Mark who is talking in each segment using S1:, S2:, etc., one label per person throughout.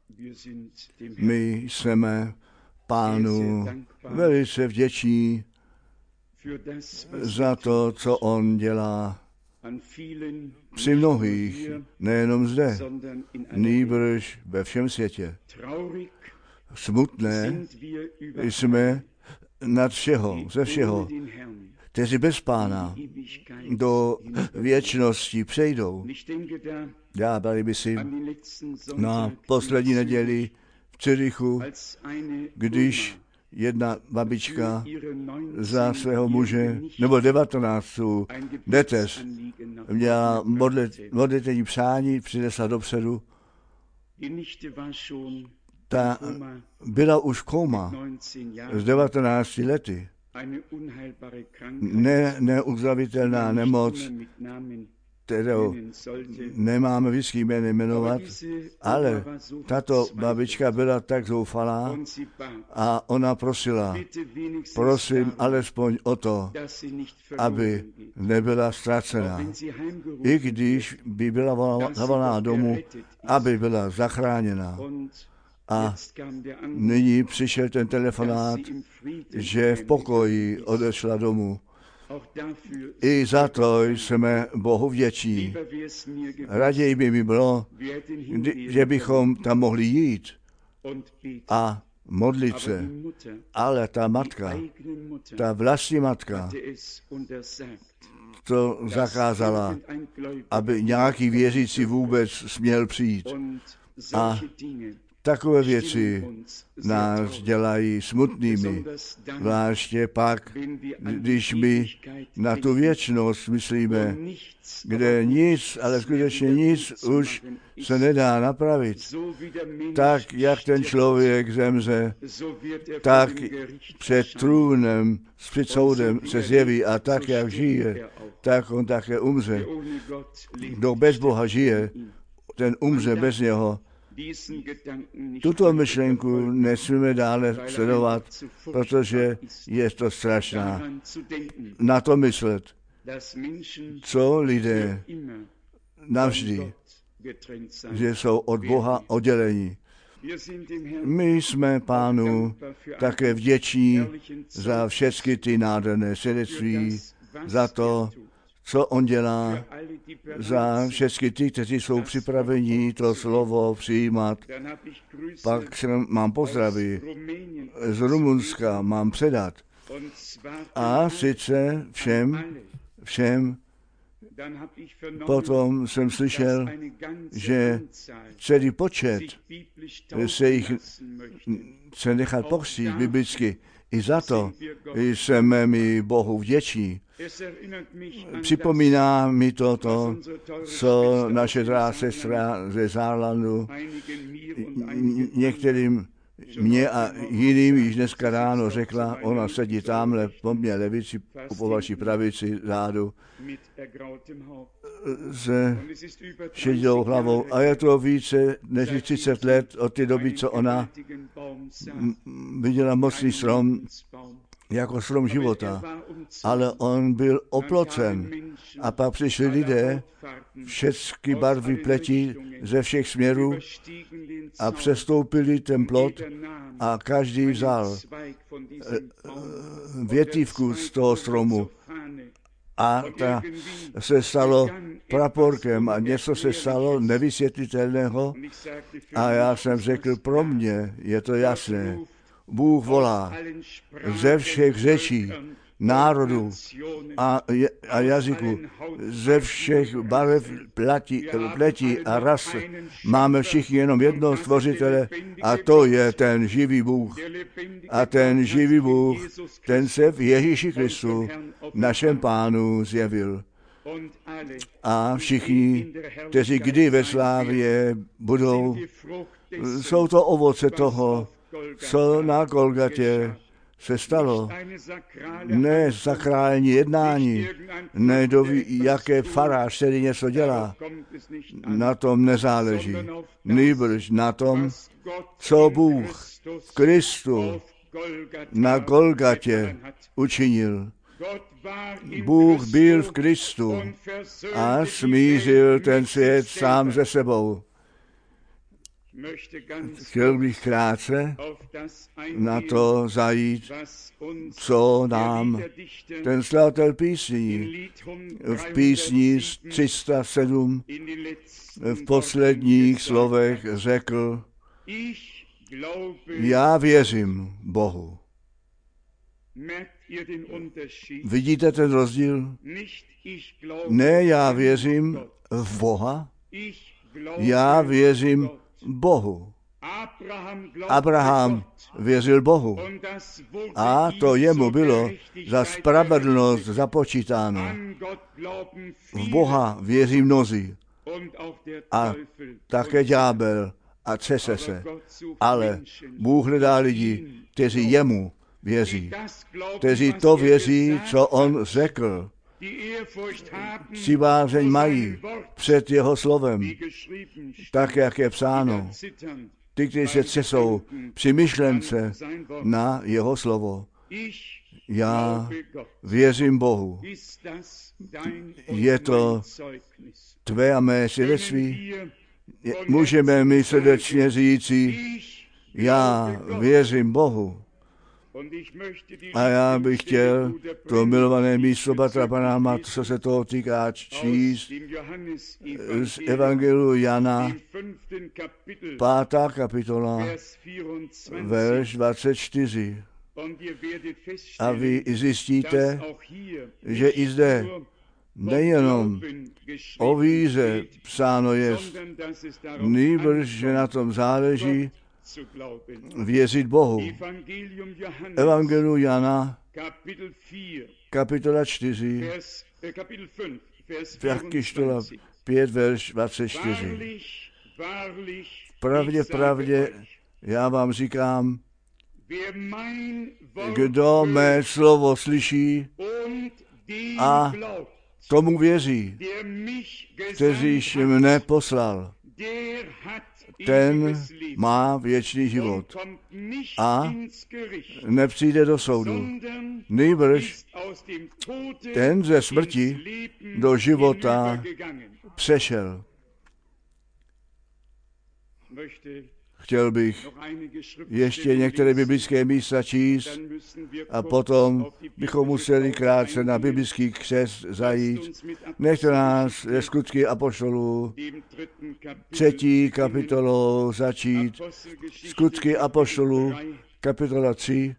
S1: My jsme Pánu velice vděční za to, co on dělá při mnohých, nejenom zde, nýbrž ve všem světě. Smutné jsme nad všeho, ze všeho, kteří bez Pána do věčnosti přejdou. Já tady si na poslední neděli v Curychu, když jedna babička za svého muže, nebo 19. neteř, měla modlitevní přání, přinesla dopředu. Ta byla už koma z 19 lety. Neuzdravitelná nemoc, kterou nemáme vždycky jmenovat, ale tato babička byla tak zoufalá a ona prosila, prosím alespoň o to, aby nebyla ztracena. I když by byla zavolána domů, aby byla zachráněna. A nyní přišel ten telefonát, že v pokoji odešla domů. I za to jsme Bohu vděční. Raději by mi bylo, že bychom tam mohli jít a modlit se. Ale ta matka, ta vlastní matka, to zakázala, aby nějaký věřící vůbec směl přijít. A takové věci nás dělají smutnými, zvláště pak, když my na tu věčnost myslíme, kde nic, ale skutečně nic už se nedá napravit. Tak, jak ten člověk zemře, tak před trůnem, před soudem se zjeví a tak, jak žije, tak on také umře. Kdo bez Boha žije, ten umře bez něho. Tuto myšlenku nesmíme dále sledovat, protože je to strašná. Na to myslet, co lidé navždy, že jsou od Boha oddělení. My jsme Pánu také vděční za všechny ty nádherné svědectví, za to, co on dělá, za všechny ty, kteří jsou připraveni to slovo přijímat. Pak mám pozdravy z Rumunska, mám předat. A sice všem. Potom jsem slyšel, že celý počet se jich chce nechat pokřtít biblicky. I za to jsme mi Bohu vděční. Připomíná mi to, co naše drahá sestra ze Saarlandu některým mě a jiným již dneska ráno řekla, ona sedí tamhle po mně levici, po vaší pravici zádu, se šedou hlavou. A je to více než 30 let od té doby, co ona viděla mocný strom jako strom života. Ale on byl oplocen. A pak přišli lidé, všechny barvy pletí ze všech směrů a přestoupili ten plot a každý vzal větívku z toho stromu a ta se stalo praporkem a něco se stalo nevysvětlitelného a já jsem řekl, pro mě je to jasné. Bůh volá ze všech řečí, národů a jazyků, ze všech barev pletí a ras. Máme všichni jenom jednoho stvořitele a to je ten živý Bůh. A ten živý Bůh, ten se v Ježíši Kristu, našem Pánu, zjevil. A všichni, kteří kdy ve slávě budou, jsou to ovoce toho, co na Golgatě se stalo. Ne sakrální jednání, ne jaké farář tedy něco dělá. Na tom nezáleží. Nýbrž na tom, co Bůh v Kristu na Golgatě učinil. Bůh byl v Kristu a smířil ten svět sám se sebou. chtěl bych krátce na to zajít, co nám ten skladatel písní v písni 307 v posledních slovech řekl: já věřím Bohu. Vidíte ten rozdíl? Ne, já věřím v Boha, já věřím Bohu. Abraham věřil Bohu a to jemu bylo za spravedlnost započítáno. V Boha věří mnozí a také ďábel a třese se. Ale Bůh hledá lidi, kteří jemu věří, kteří to věří, co on řekl. Přibázeň mají před jeho slovem, tak, jak je psáno. Ty, kteří se třesou při myšlence na jeho slovo. Já věřím Bohu. Je to tvé a mé svědectví? Můžeme my srdečně říci, já věřím Bohu. A já bych chtěl to milované místo bratra Branhama, co se toho týká, číst z Evangeliu Jana, 5. kapitola, verš 24. A vy zjistíte, že i zde nejenom o víře psáno jest, nýbrž, že na tom záleží věřit Bohu. Evangeliu Jana, kapitola 4, kapitola 5, verš 24. Pravdě, já vám říkám, kdo mé slovo slyší a tomu věří, kteříž mne poslal, ten má věčný život a nepřijde do soudu, nýbrž ten ze smrti do života přešel. Chtěl bych ještě některé biblické místa číst a potom bychom museli krátce na biblický křest zajít. Nechte nás ze Skutky apoštolů 3. kapitolou začít. Skutky apoštolů, kapitola 3,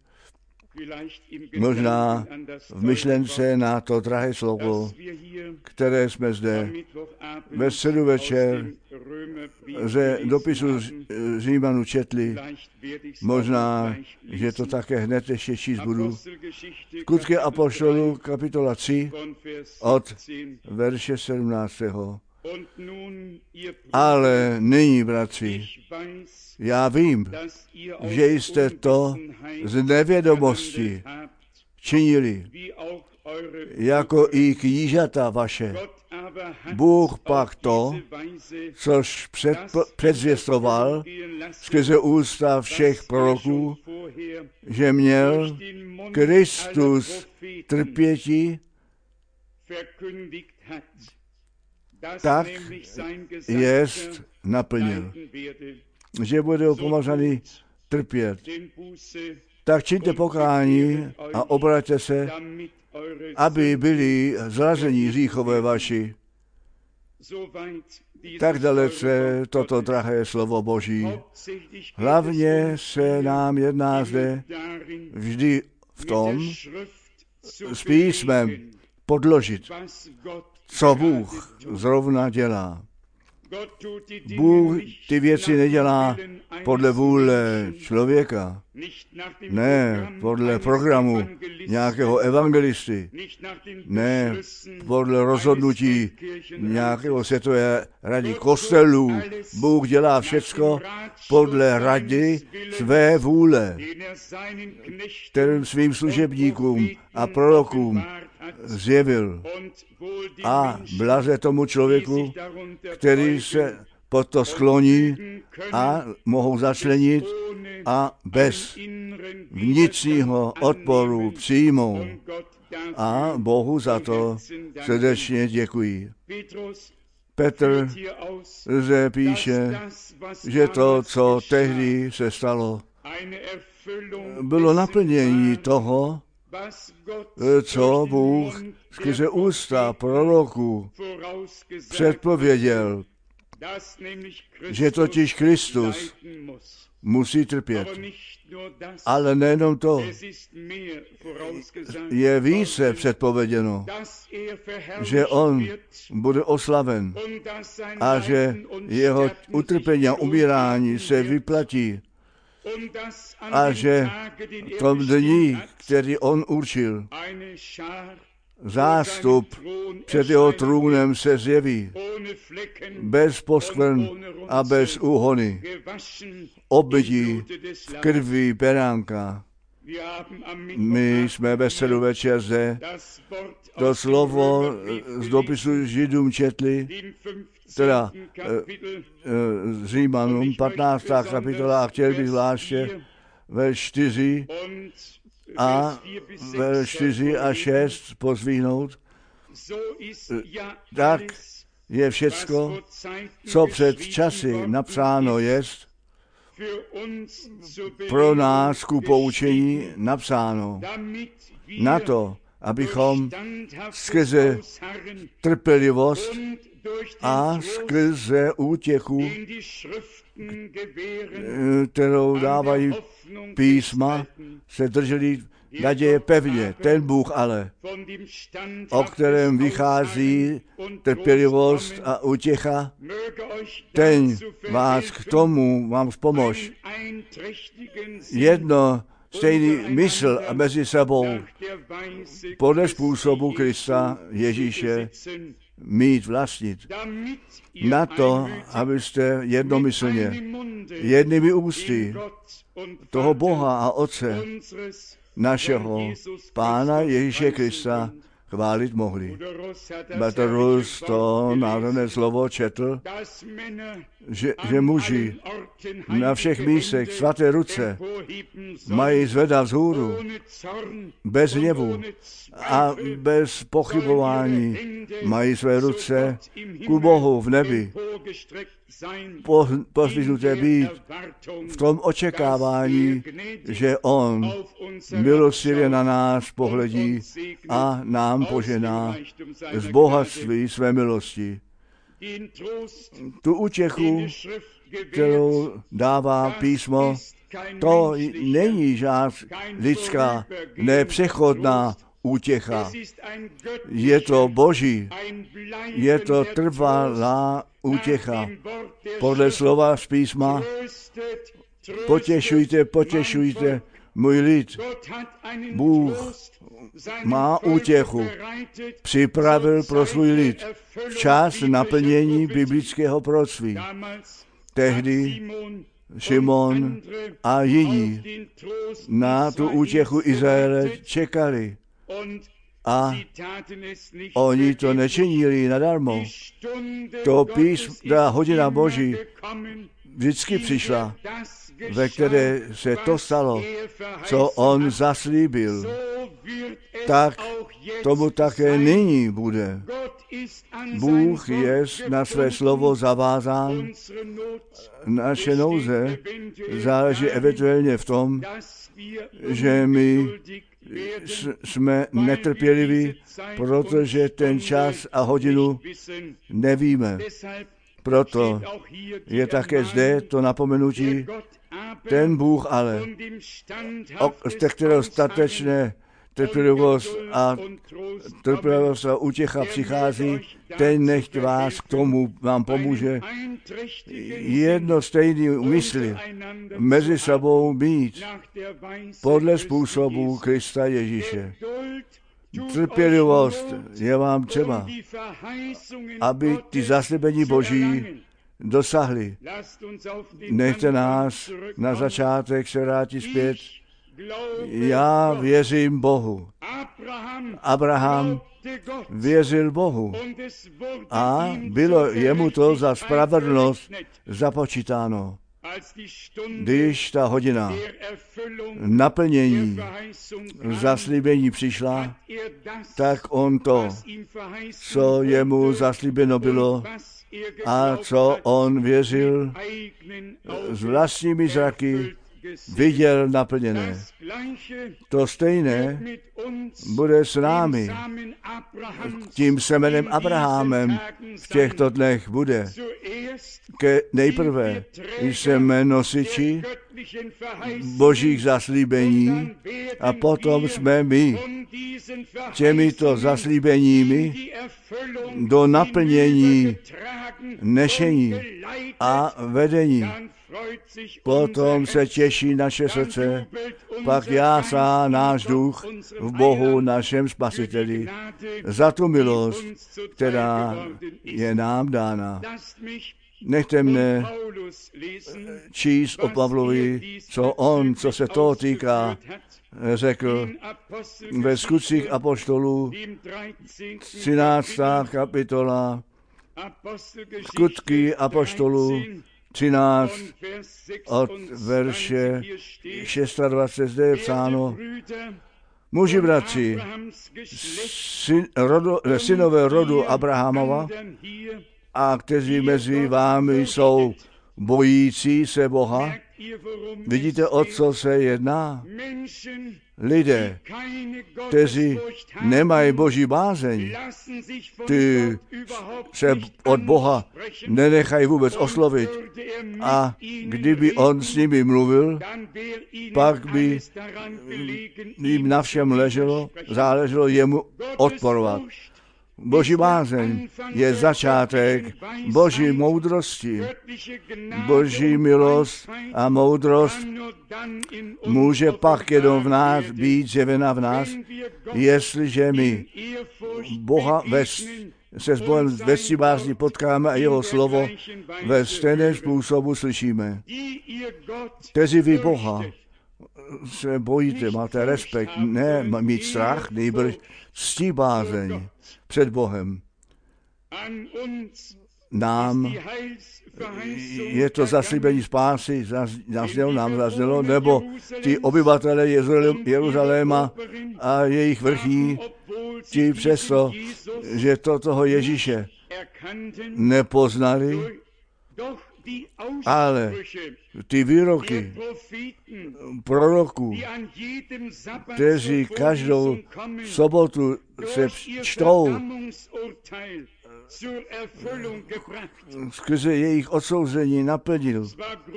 S1: možná v myšlence na to drahé slovo, které jsme zde ve středu večer ze dopisu Římanů četli. Možná, že to také hned ještě číst budu. Skutky apoštolů, kapitola 3, od verše 17. Ale nyní, bratři, já vím, že jste to z nevědomosti činili, jako i knížata vaše. Bůh pak to, což předzvěstoval skrze ústa všech proroků, že měl Kristus trpěti, tak jest naplnil, že bude opomazaný trpět. Tak čiňte pokání a obraťte se, aby byli zrazení hříchové vaši. Tak dalece toto drahé slovo Boží. Hlavně se nám jedná zde vždy v tom s písmem podložit, co Bůh zrovna dělá. Bůh ty věci nedělá podle vůle člověka, ne podle programu nějakého evangelisty, ne podle rozhodnutí nějakého světové rady kostelů. Bůh dělá všecko podle rady své vůle, kterým svým služebníkům a prorokům zjevil. A blaze tomu člověku, který se pod to skloní a mohou začlenit a bez vnitřního odporu přijmou. A Bohu za to srdečně děkuji. Petr zde píše, že to, co tehdy se stalo, bylo naplnění toho, co Bůh skrze ústa proroků předpověděl, že totiž Kristus musí trpět. Ale nejenom to, je více předpověděno, že on bude oslaven a že jeho utrpení a umírání se vyplatí a že v tom dní, který on určil, zástup před jeho trůnem se zjeví, bez poskvrn a bez úhony, obmytí v krvi beránka. My jsme ve středu večer zde to slovo z dopisu Židům četli, teda Římanům 15. kapitola, a chtěl bych zvláště ve 4 a ve 4 a 6 pozvihnout. Tak je všecko, co před časy napsáno jest, pro nás ku poučení napsáno, na to, abychom skrze trpělivost a skrze útěchu, kterou dávají písma, se drželi naděje pevně. Ten Bůh ale, o kterém vychází trpělivost a útěcha, ten vás k tomu vám pomož. Jedno stejný mysl mezi sebou podle způsobu Krista Ježíše mít vlastnit. Na to, abyste jednomyslně, jednými ústy toho Boha a Otce našeho Pána Ježíše Krista chválit mohli. Bratr Rus to nádherné slovo četl, že muži na všech místech svaté ruce mají zvedat vzhůru, bez hněvu a bez pochybování mají své ruce ku Bohu v nebi pozdvihnuté být v tom očekávání, že on milostivě na nás pohledí a nám požená z bohatství své milosti. Tu útěchu, kterou dává písmo, to není žád lidská, nepřechodná útěcha. Je to boží, je to trvalá útěcha. Podle slova z písma, potěšujte, potěšujte můj lid. Bůh má útěchu, připravil pro svůj lid včas naplnění biblického proroctví. Tehdy Šimon a jiní na tu útěchu Izraele čekali. A oni to nečinili nadarmo. Ta hodina Boží vždycky přišla, ve které se to stalo, co on zaslíbil. Tak tomu také nyní bude. Bůh je na své slovo zavázán. Naše nouze záleží eventuálně v tom, že my jsme netrpěliví, protože ten čas a hodinu nevíme. Proto je také zde to napomenutí, ten Bůh ale, z kterého statečné trpělivost a útěcha přichází, ten nechť vás k tomu vám pomůže jedno stejný mysli mezi sebou mít podle způsobu Krista Ježíše. Trpělivost je vám třeba, aby ty zaslíbení Boží dosahly. Nechte nás na začátek se vrátit zpět. Já věřím Bohu. Abraham věřil Bohu a bylo jemu to za spravedlnost započítáno. když ta hodina naplnění zaslíbení přišla, tak on to, co jemu zaslíbeno bylo a co on věřil, s vlastními zraky viděl naplněné. To stejné bude s námi. Tím semenem Abrahamem v těchto dnech bude. Nejprve jsme nosiči božích zaslíbení a potom jsme my těmito zaslíbeními do naplnění nešení a vedení. Potom se těší naše srdce, pak jásá náš duch v Bohu, našem Spasiteli, za tu milost, která je nám dána. Nechte mne číst o Pavlovi, co se toho týká, řekl ve Skutcích apoštolů, 13. kapitola, Skutky apoštolů, 13 od verše 26 zde je psáno: muži bratři, synové rodu Abrahamova, a kteří mezi vámi jsou bojící se Boha. Vidíte, o co se jedná? Lidé, kteří nemají boží bázeň, ty se od Boha nenechají vůbec oslovit. A kdyby on s nimi mluvil, pak by jim na všem záleželo jemu odporovat. Boží bázeň je začátek boží moudrosti. Boží milost a moudrost může pak jenom v nás být zjevena v nás, jestliže my Boha se s Bohem ve ctibázni potkáme a jeho slovo ve stejném způsobu slyšíme. Kteří vy Boha se bojíte, máte respekt, ne mít strach, nejbrž ctibázeň před Bohem. Nám je to zaslíbení spásy, zaznělo, nebo ty obyvatele Jeruzaléma a jejich vrchní, ti přesto, že toho Ježíše nepoznali, ale ty výroky proroků, kteří každou sobotu se čtou, skrze jejich odsouzení naplnil.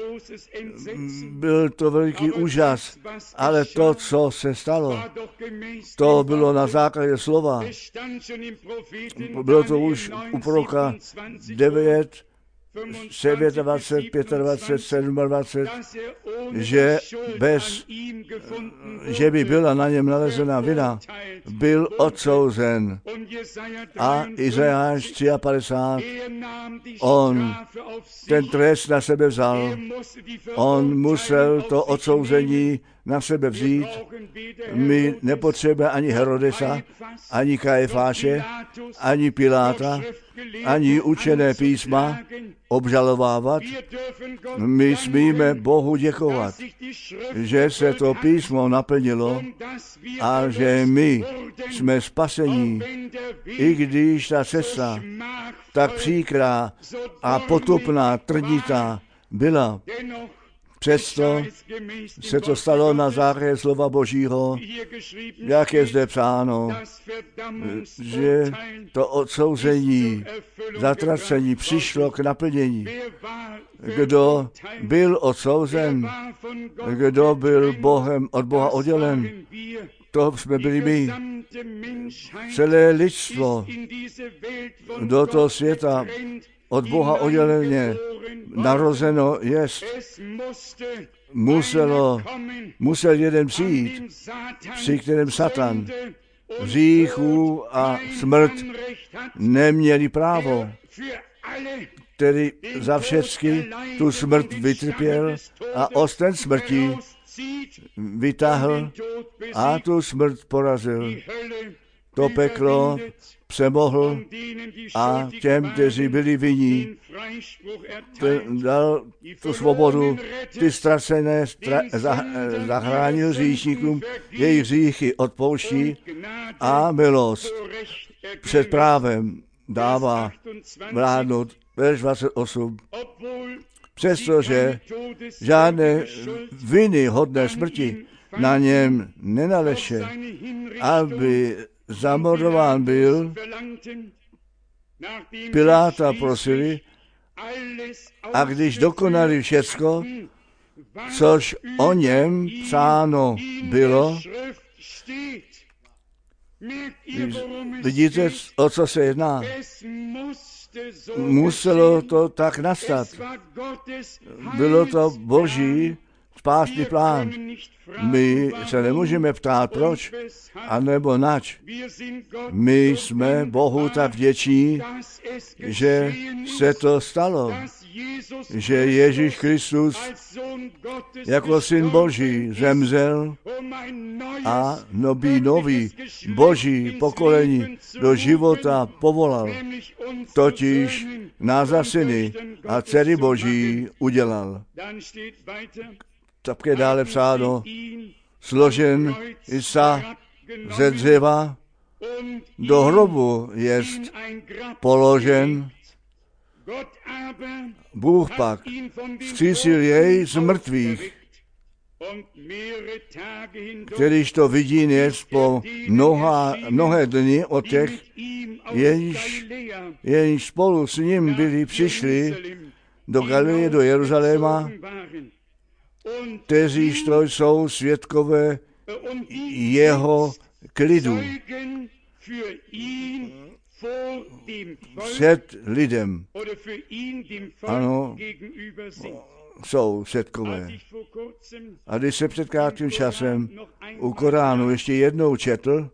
S1: Byl to veliký úžas, ale to, co se stalo, to bylo na základě slova. Bylo to už u proroka 9, 27, 25, 27, že by byla na něm nalezena vina, byl odsouzen. A Izajáš 53, on ten trest na sebe vzal. On musel to odsouzení na sebe vzít. My nepotřebujeme ani Herodesa, ani Kajefáše, ani Piláta, ani učené písma obžalovávat. My smíme Bohu děkovat, že se to písmo naplnilo a že my jsme spasení, i když ta cesta tak příkrá a potupná, trnitá byla. Přesto se to stalo na základě slova Božího, jak je zde psáno, že to odsouzení, zatracení přišlo k naplnění. Kdo byl odsouzen, kdo byl od Boha oddělen, to jsme byli my. Celé lidstvo do toho světa od Boha odděleně narozeno jest. Musel jeden přijít, při kterém Satan, hříchu a smrt neměli právo, který za všechny tu smrt vytrpěl a osten smrti vytáhl a tu smrt porazil. to peklo přemohl a těm, kteří byli vinní, dal tu svobodu, ty ztracené zachránil hříšníkům, jejich hříchy odpouští a milost před právem dává vládnout. Verš 28. Přestože žádné viny hodné smrti na něm nenaleše, aby zamordován byl, Piláta prosili, a když dokonali všecko, což o něm psáno bylo, vidíte, o co se jedná? Muselo to tak nastat. Bylo to Boží spásný plán. My se nemůžeme ptát, proč, anebo nač. My jsme Bohu tak vděční, že se to stalo, že Ježíš Kristus jako syn Boží zemřel a nový Boží pokolení do života povolal, totiž nás za syny a dcery Boží udělal. Také dále psáno, složen Isa ze dřeva, do hrobu jest položen, Bůh pak vzkřísil jej z mrtvých, kterýž to vidí dnes po mnohé dny od těch, jenž spolu s ním byli přišli do Galileje, do Jeruzaléma, kteříž to jsou svědkové jeho klidu před lidem. Ano, jsou svědkové. A když se před krátkým časem u Koránu ještě jednou četl,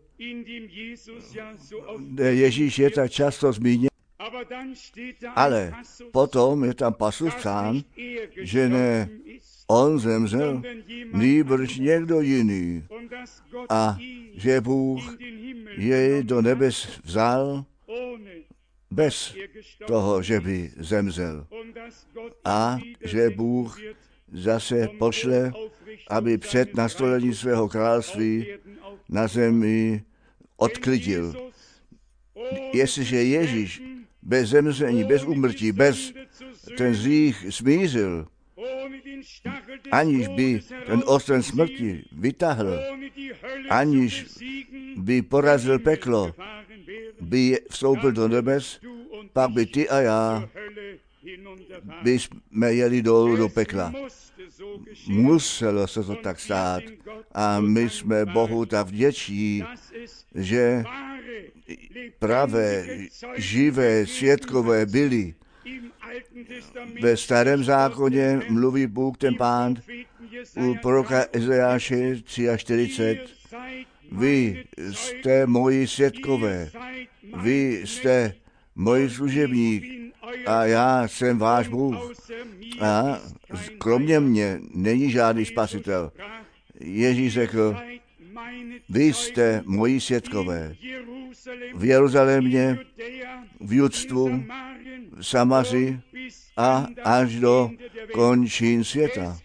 S1: kde Ježíš je tak často zmíněn, ale potom je tam pasus psán, že ne on zemřel, nýbrž někdo jiný, a že Bůh jej do nebes vzal bez toho, že by zemřel. A že Bůh zase pošle, aby před nastolením svého království na zemi odklidil. Jestliže Ježíš bez zemření, bez úmrtí, bez ten hřích smířil, aniž by ten ostren smrti vytáhl, aniž by porazil peklo, by vstoupil do nebes, pak by ty a já bychom jeli dolů do pekla. Muselo se to tak stát a my jsme Bohu tak vděční, že pravé, živé svědkové byli. Ve Starém zákoně mluví Bůh, ten Pán, u proroka Ezejáše 43. Vy jste moji svědkové, vy jste můj služebník a já jsem váš Bůh. A kromě mě není žádný spasitel. Ježíš řekl, vy jste moji svědkové v Jeruzalémě, v Judstvu, v Samaři a až do končin světa.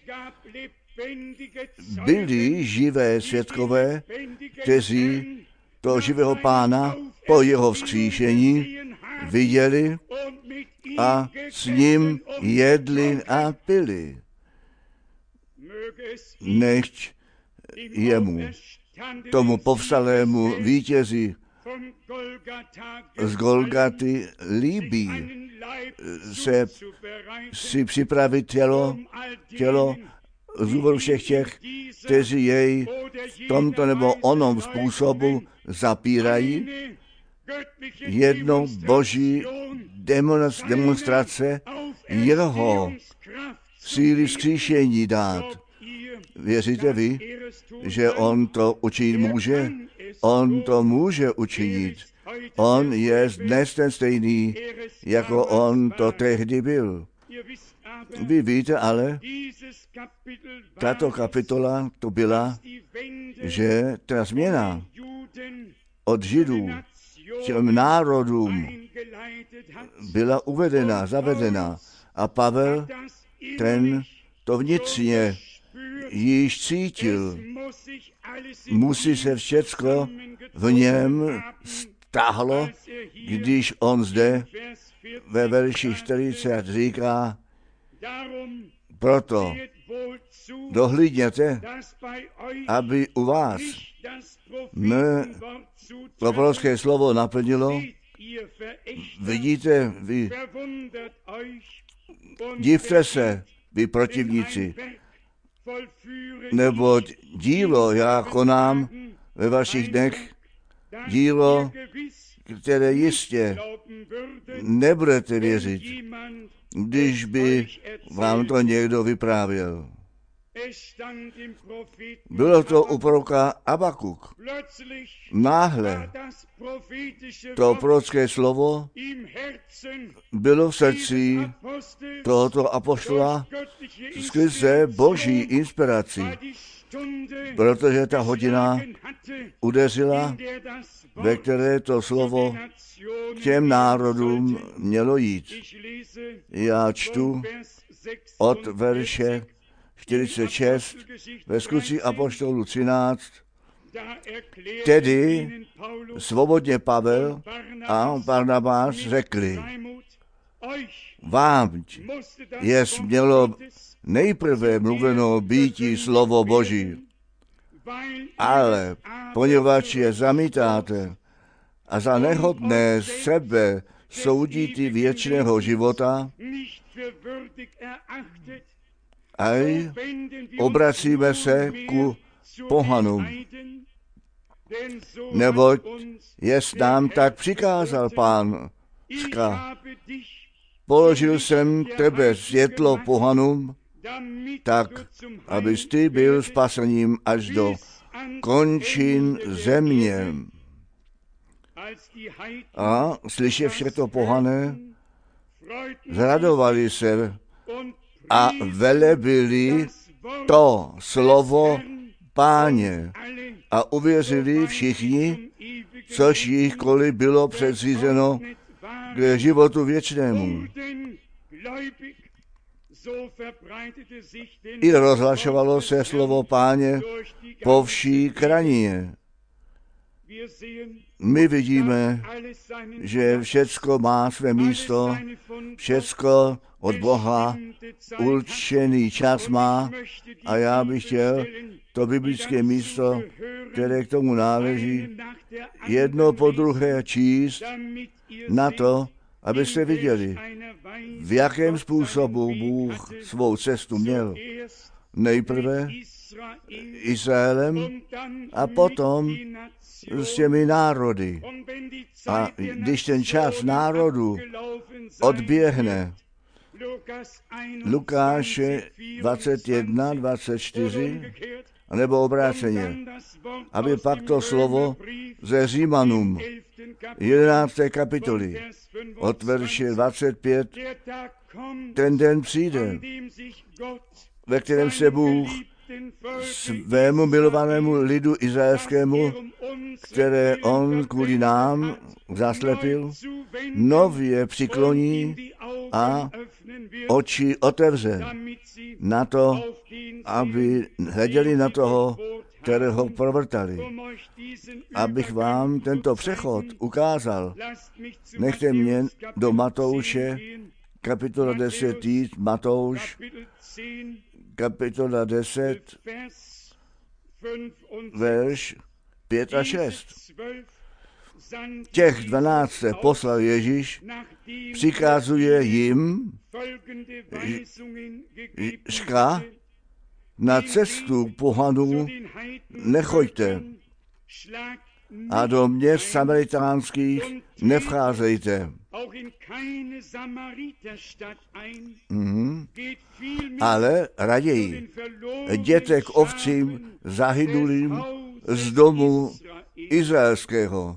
S1: Byli živé svědkové, kteří toho živého Pána po jeho vzkříšení viděli a s ním jedli a pili. Nechť jemu, tomu povstalému vítězi z Golgaty líbí se si připravit tělo z důvodu všech těch, kteří jej v tomto nebo onom způsobu zapírají, jednou boží demonstrace jeho síly vzkříšení dát. Věříte vy, že on to učinit může? On to může učinit. On je dnes ten stejný, jako on to tehdy byl. Vy víte ale, tato kapitola to byla, že ta změna od Židů těm národům byla uvedena, zavedena. A Pavel, ten to vnitřně již cítil. Musí se všecko v něm stáhlo, když on zde ve verši 40 říká, proto dohlídněte, aby u vás prorocké slovo naplnilo. Vidíte, vy divte se, vy protivníci, neboť dílo já konám ve vašich dnech, dílo, které jistě nebudete věřit, když by vám to někdo vyprávěl. Bylo to u proroka Abakuk. Náhle to prorocké slovo bylo v srdci tohoto apoštola skrze boží inspiraci, protože ta hodina udeřila, ve které to slovo k těm národům mělo jít. Já čtu od verše 46 ve Skutcích apoštolů 13. Tedy svobodně Pavel a Barnabáš řekli, vám je smělo nejprve mluveno býti slovo Boží, ale poněvadž je zamítáte a za nehodné sebe soudíte věčného života, aj obracíme se ku pohanům, neboť jest nám tak přikázal Pán. Položil jsem tebe světlo pohanům, tak, abys ty byl spasením až do končin země. A slyševši to pohané, zradovali se a velebili to slovo Páně a uvěřili všichni, což jich bylo předřízeno k životu věčnému. I rozhlašovalo se slovo Páně po vší krajině. My vidíme, že všecko má své místo, všecko od Boha určený čas má a já bych chtěl to biblické místo, které k tomu náleží, jedno po druhé číst na to, abyste viděli, v jakém způsobu Bůh svou cestu měl. Nejprve Izraelem a potom s těmi národy. A když ten čas národu odběhne, Lukáše 21, 24, nebo obráceně, aby pak to slovo ze Římanům 11. kapitoly od verše 25, ten den přijde, ve kterém se Bůh svému milovanému lidu izraelskému, které on kvůli nám zaslepil, nově přikloní a oči otevře na to, aby hleděli na toho, kterého provrtali. Abych vám tento přechod ukázal, nechte mě do Matouše, kapitola 10, Matouš, kapitola 10, verš 5 a 6. Těch 12 poslal Ježíš, přikazuje jim, říká, na cestu pohanů nechoďte a do měst samaritánských nevcházejte. Ale raději jděte k ovcím zahynulým z domu izraelského.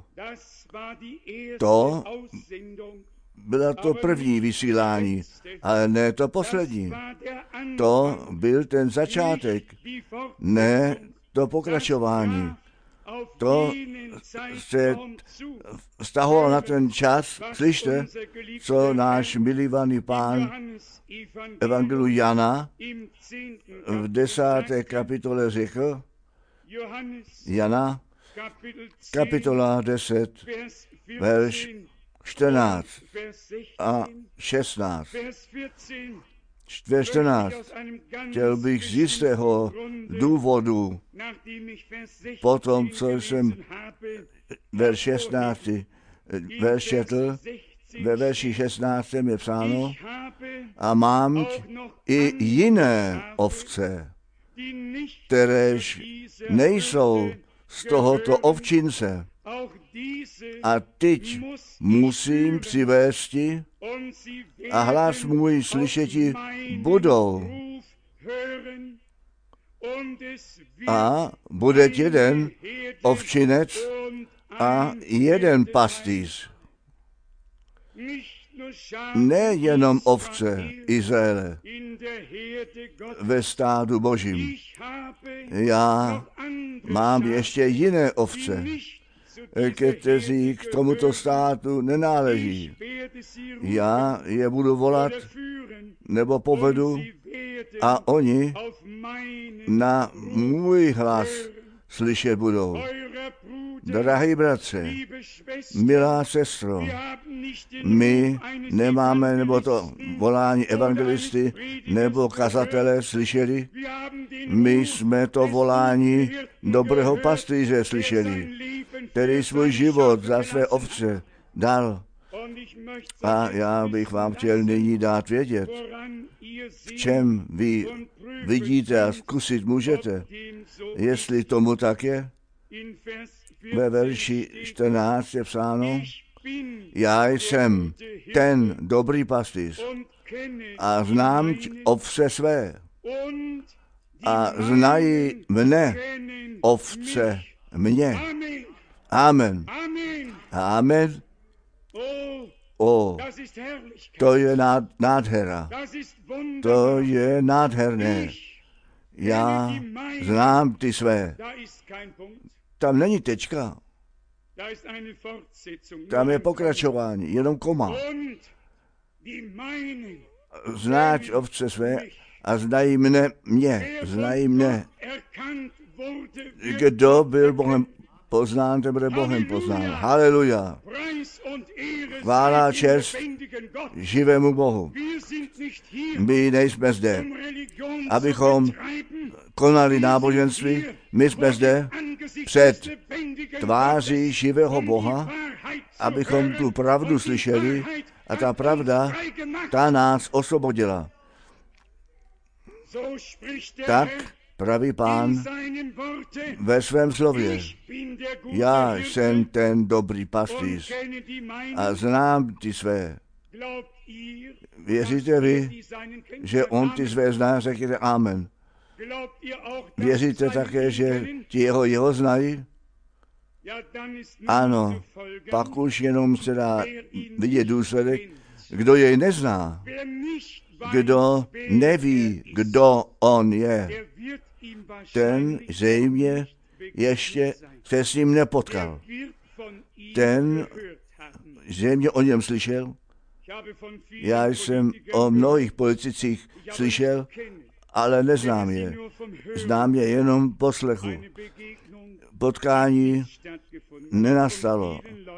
S1: To byla to první vysílání, ale ne to poslední. To byl ten začátek, ne to pokračování. To se vztahovalo na ten čas, slyšte, co náš milovaný Pán Evangelu Jana v 10. kapitole řekl. Jana, kapitola 10, verš 14 a 16. Verš 14. Chtěl bych z jistého důvodu, po tom, co jsem verš 16. verš četl, ve verši 16. je psáno, a mám i jiné ovce, kteréž nejsou z tohoto ovčince. A teď musím přivésti a hlas můj slyšeti budou. A bude jeden ovčinec a jeden pastýř. Nejenom ovce Izraele ve stádu Božím. Já mám ještě jiné ovce, kteří k tomuto státu nenáleží. Já je budu volat nebo povedu a oni na můj hlas slyšet budou. Drahý bratře, milá sestro, my nemáme nebo to volání evangelisty nebo kazatele slyšeli, my jsme to volání dobrého pastýře slyšeli, který svůj život za své ovce dal. A já bych vám chtěl nyní dát vědět, v čem vy vidíte a zkusit můžete, jestli tomu tak je. Ve verši 14 je psáno, já jsem ten dobrý pastýř a znám ovce své a znají mne ovce mě. Amen. Amen. To je nádhera. To je nádherné. Já znám ty své. Tam není tečka. Tam je pokračování, jenom koma. Znáš ovce své a znají znají mne. Kdo byl Bohem poznán, ten bude Bohem poznán. Haleluja. Chvála čest živému Bohu. My nejsme zde, abychom konali náboženství. My jsme zde před tváří živého Boha, abychom tu pravdu slyšeli a ta pravda, ta nás osvobodila. Tak praví Pán ve svém slově. Já jsem ten dobrý pastýř a znám ty své. Věříte vy, že on ty své zná? Řekněte amen. Věříte také, že ti jeho znají? Ano, pak už jenom se dá vidět důsledek, kdo jej nezná, kdo neví, kdo on je, ten zřejmě ještě se s ním nepotkal. Ten zřejmě o něm slyšel. Já jsem o mnohých politicích slyšel, ale neznám je. Znám je jenom poslechu. Potkání nenastalo.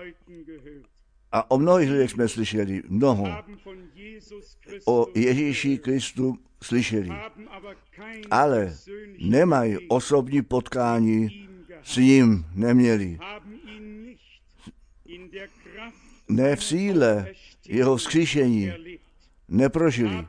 S1: A o mnohých lidech jsme slyšeli mnoho. O Ježíši Kristu slyšeli. Ale nemají osobní potkání s ním, neměli. Ne v síle jeho vzkříšení neprožili.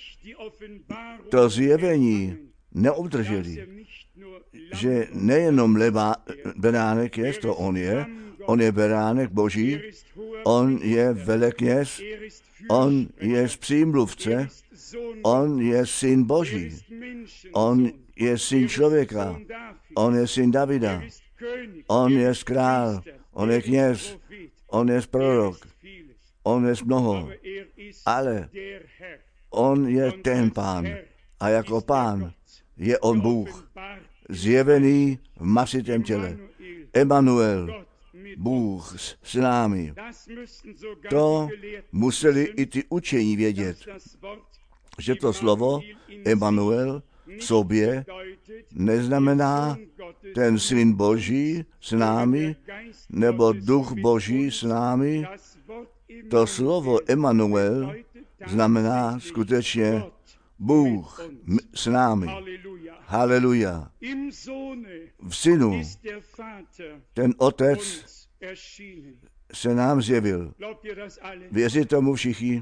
S1: To zjevení neobdrželi. Že nejenom beránek je, to on je beránek Boží, on je velekněz, on je přímluvce, on je syn Boží, on je syn člověka, on je syn Davida, on je král, on je kněz, on je prorok, on je mnoho, ale on je ten Pán a jako Pán je on Bůh, zjevený v masitém těle. Emanuel, Bůh s námi. To museli i ty učení vědět, že to slovo Emanuel v sobě neznamená ten Syn Boží s námi, nebo Duch Boží s námi. To slovo Emanuel znamená skutečně Bůh s námi. Haleluja. V Synu ten Otec se nám zjevil. Věří tomu všichni?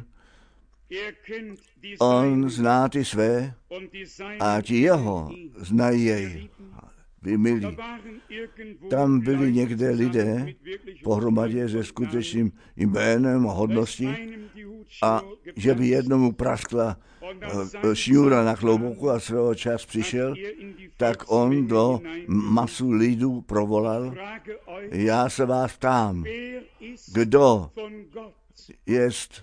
S1: On zná ty své a ti jeho znají jej. Vy milí. Tam byli někde lidé pohromadě se skutečným jménem a hodností a že by jednomu praskla šňůra na klobouku a svého čas přišel, tak on do masu lidů provolal. Já se vás ptám, kdo jest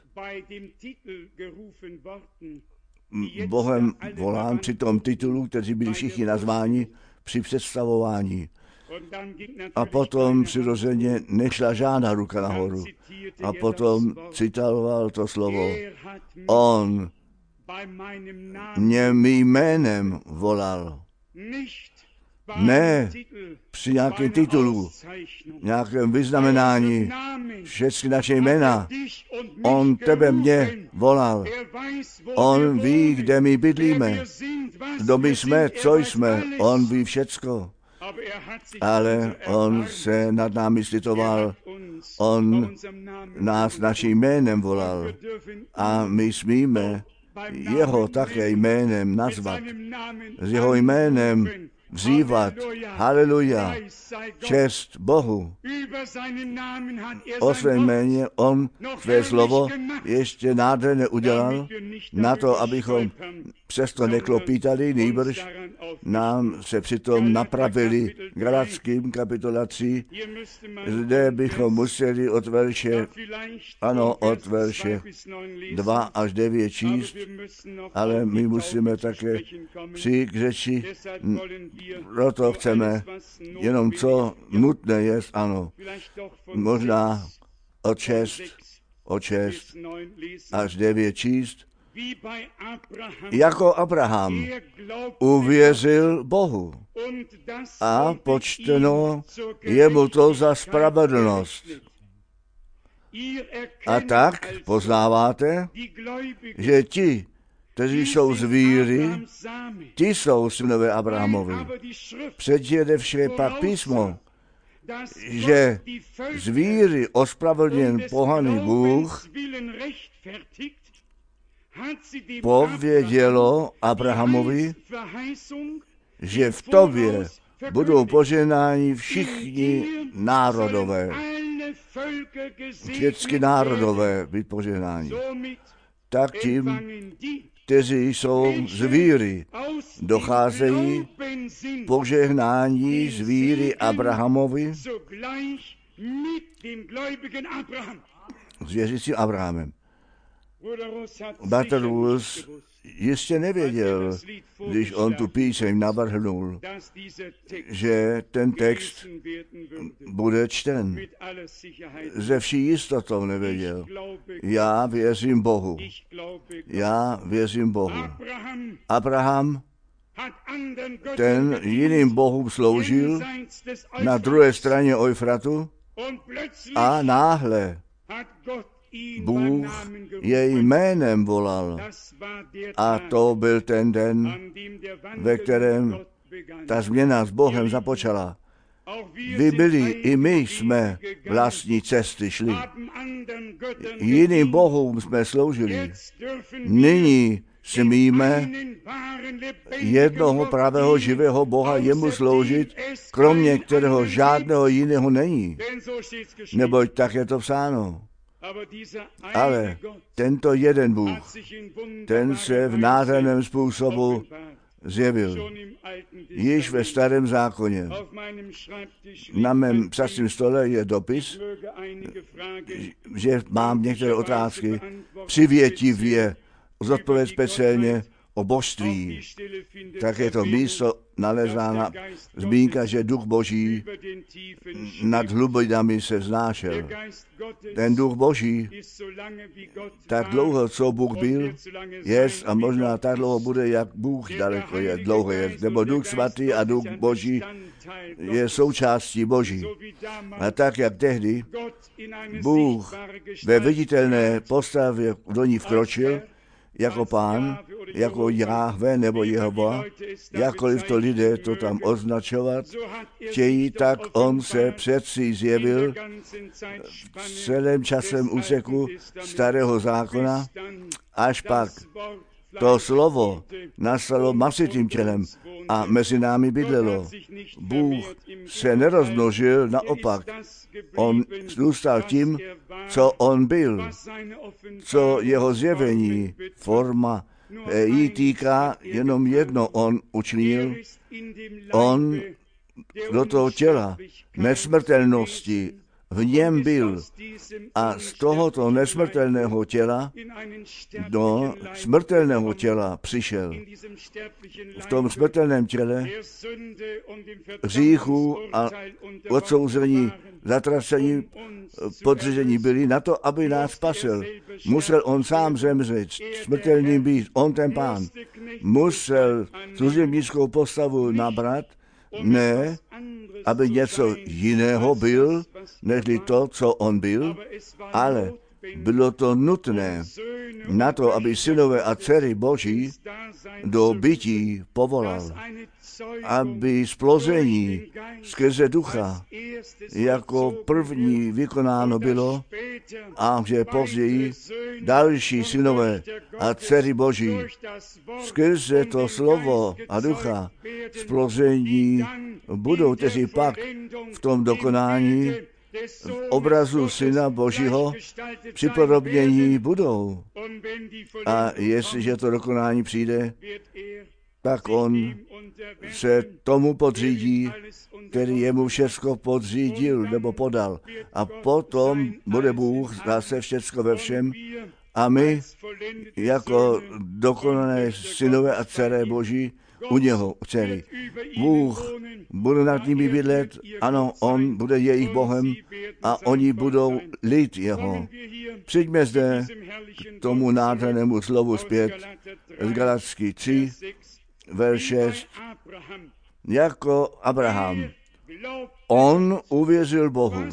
S1: Bohem volán při tom titulu, kteří byli všichni nazváni při představování. A potom přirozeně nešla žádná ruka nahoru. A potom citoval to slovo. On mě mým jménem volal. Ne při nějakém titulu, nějakém vyznamenání, všechny naše jména. On tebe mě volal. On ví, kde my bydlíme, kdo my jsme, co jsme. On ví všecko. Ale on se nad námi slitoval. On nás naším jménem volal. A my smíme jeho také jménem nazvat. S jeho jménem vzývat. Haleluja. Čest Bohu. O svém jméně on své slovo ještě nádherně udělal na to, abychom přesto neklopítali, nýbrž nám se přitom napravili. Galatským kapitola 3, zde bychom museli od verše 2 až 9 číst, ale my musíme také přijít k řeči, proto chceme jenom co nutné je, ano, možná od 6 až 9 číst. Jako Abraham uvěřil Bohu a počteno jemu to za spravedlnost. A tak poznáváte, že ti, kteří jsou z víry, ti jsou synové Abrahamovi. Především pak písmo, že z víry ospravedlněn pohaný Bůh povědělo Abrahamovi, že v tobě budou požehnáni všichni národové. Všechny národové být požehnáni. Tak tím, kteří jsou z víry, docházejí požehnání z víry Abrahamovi s věřícím Abrahamem. Bratr Rus jistě nevěděl, když on tu píseň navrhnul, že ten text bude čten. Ze vší jistotou nevěděl. Já věřím Bohu. Já věřím Bohu. Abraham ten jiným bohům sloužil na druhé straně Eufratu a náhle Bůh jej jménem volal. A to byl ten den, ve kterém ta změna s Bohem započala. Vy byli, i my jsme vlastní cesty šli. Jiným bohům jsme sloužili. Nyní smíme jednoho pravého živého Boha jemu sloužit, kromě kterého žádného jiného není. Neboť tak je to psáno. Ale tento jeden Bůh, ten se v nádherném způsobu zjevil. Již ve Starém zákoně. Na mém psacím stole je dopis, že mám některé otázky přivětivě zodpovědět speciálně o božství, tak je to místo nalezána zmínka, že duch Boží nad hlubinami se vznášel. Ten duch Boží, tak dlouho, co Bůh byl, jest a možná tak dlouho bude, jak Bůh daleko je, dlouho je, nebo Duch Svatý a Duch Boží je součástí Boží. A tak, jak tehdy Bůh ve viditelné postavě do ní vkročil, jako Pán, jako Jahve nebo Jehova, jakkoliv to lidé to tam označovat chtějí, tak on se přeci zjevil v celém časovém úseku Starého zákona, až pak to slovo nastalo masitým tělem a mezi námi bydlelo. Bůh se nerozmnožil, naopak. On zůstal tím, co on byl, co jeho zjevení, forma jí týká, jenom jedno on učinil. On do toho těla nesmrtelnosti v něm byl a z tohoto nesmrtelného těla do smrtelného těla přišel. V tom smrtelném těle hříchu a odsouzení, zatracení, podřízení byli na to, aby nás spasil. Musel on sám zemřít, smrtelným být, on ten Pán. Musel služebnickou postavu nabrat, ne, aby něco jiného byl, nežli to, co on byl, ale bylo to nutné na to, aby synové a dcery Boží do bytí povolal, aby splození skrze ducha jako první vykonáno bylo a že později další synové a dcery Boží skrze to slovo a ducha splození budou, kteří pak v tom dokonání v obrazu Syna Božího připodobnění budou. A jestliže to dokonání přijde, tak on se tomu podřídí, který jemu všecko podřídil nebo podal. A potom bude Bůh zase všecko ve všem a my jako dokonalé synové a dcery Boží u něho dcery. Bůh bude nad nimi bydlet, ano, on bude jejich Bohem a oni budou lid jeho. Přijďme zde k tomu nádhernému slovu zpět z Galatský 3, verš 6. Jako Abraham. On uvěřil Bohu.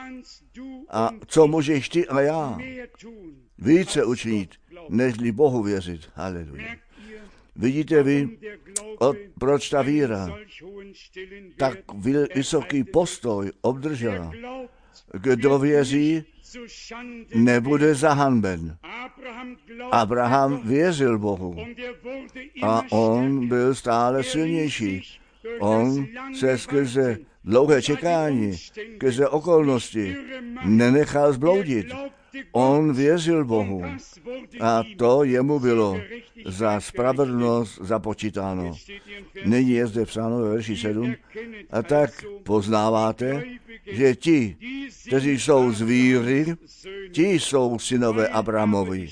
S1: A co můžeš ty a já více učinit, nežli Bohu věřit. Haleluja. Vidíte vy, proč ta víra tak vysoký postoj obdržela? Kdo věří, nebude zahanben. Abraham věřil Bohu a on byl stále silnější. On se skrze dlouhé čekání, skrze okolnosti nenechal zbloudit. On věřil Bohu a to jemu bylo za spravedlnost započítáno. Nyní je zde psáno ve verši 7. A tak poznáváte, že ti, kteří jsou z víry, ti jsou synové Abrahamovi.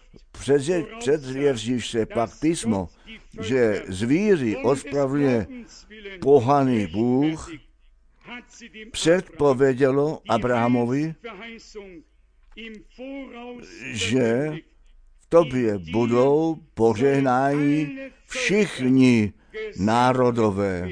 S1: Předvěří se pak písmo, že z víry ospravedlňuje pohaný Bůh, předpovědělo Abrahamovi, že v tobě budou požehnáni všichni národové.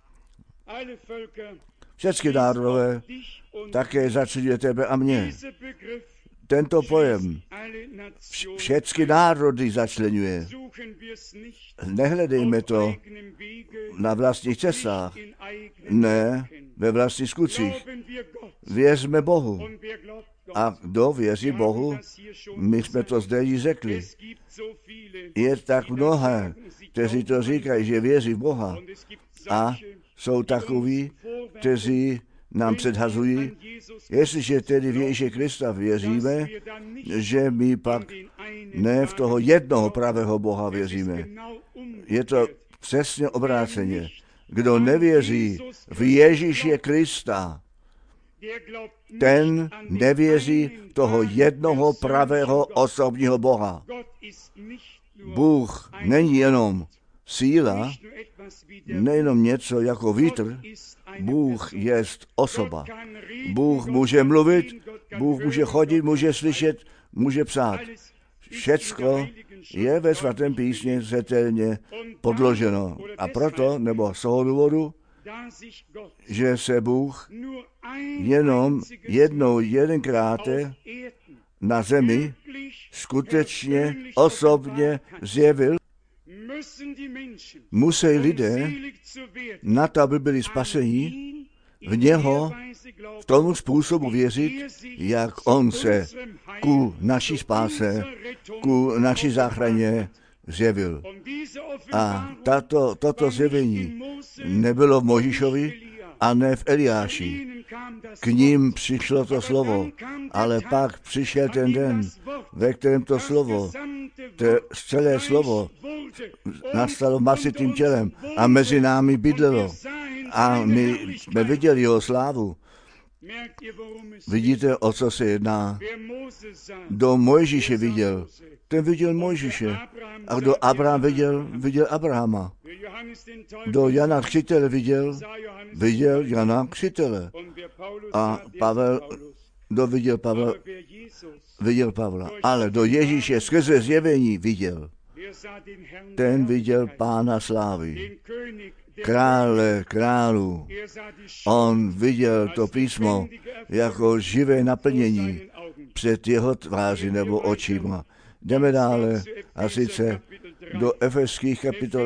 S1: Všechny národové také začlenuje tebe a mě. Tento pojem všechny národy začlenuje. Nehledejme to na vlastních cestách, ne ve vlastních skutcích. Věřme Bohu. A kdo věří Bohu, my jsme to zde již řekli. Je tak mnohé, kteří to říkají, že věří v Boha. A jsou takoví, kteří nám předhazují, jestliže tedy v Ježíše Krista věříme, že my pak ne v toho jednoho pravého Boha věříme. Je to přesně obráceně. Kdo nevěří v Ježíše Krista, ten nevěří toho jednoho pravého osobního Boha. Bůh není jenom síla, nejenom něco jako vítr, Bůh je osoba. Bůh může mluvit, Bůh může chodit, může slyšet, může psát. Všecko je ve svatém písmě zřetelně podloženo. A proto, nebo z toho důvodu, že se Bůh jenom jedenkrát na zemi skutečně osobně zjevil, musí lidé na to, aby byli spasení, v něho v tomu způsobu věřit, jak on se ku naší spáse, ku naší záchraně zjevil. A toto zjevení nebylo v Mojžíšovi a ne v Eliáši. K ním přišlo to slovo, ale pak přišel ten den, ve kterém to slovo, celé slovo, nastalo masitým tělem a mezi námi bydlelo. A my jsme viděli jeho slávu. Vidíte, o co se jedná? Kdo Mojžíše viděl, ten viděl Mojžíše. A kdo Abraham viděl Abrahama. Kdo Jana Křtitele viděl Jana Křtitele. A Pavel, kdo viděl Pavla. Ale do Ježíše skrze zjevení viděl. Ten viděl Pána slávy. Krále králů. On viděl to písmo jako živé naplnění před jeho tváří nebo očima. Jdeme dále a sice do Efeských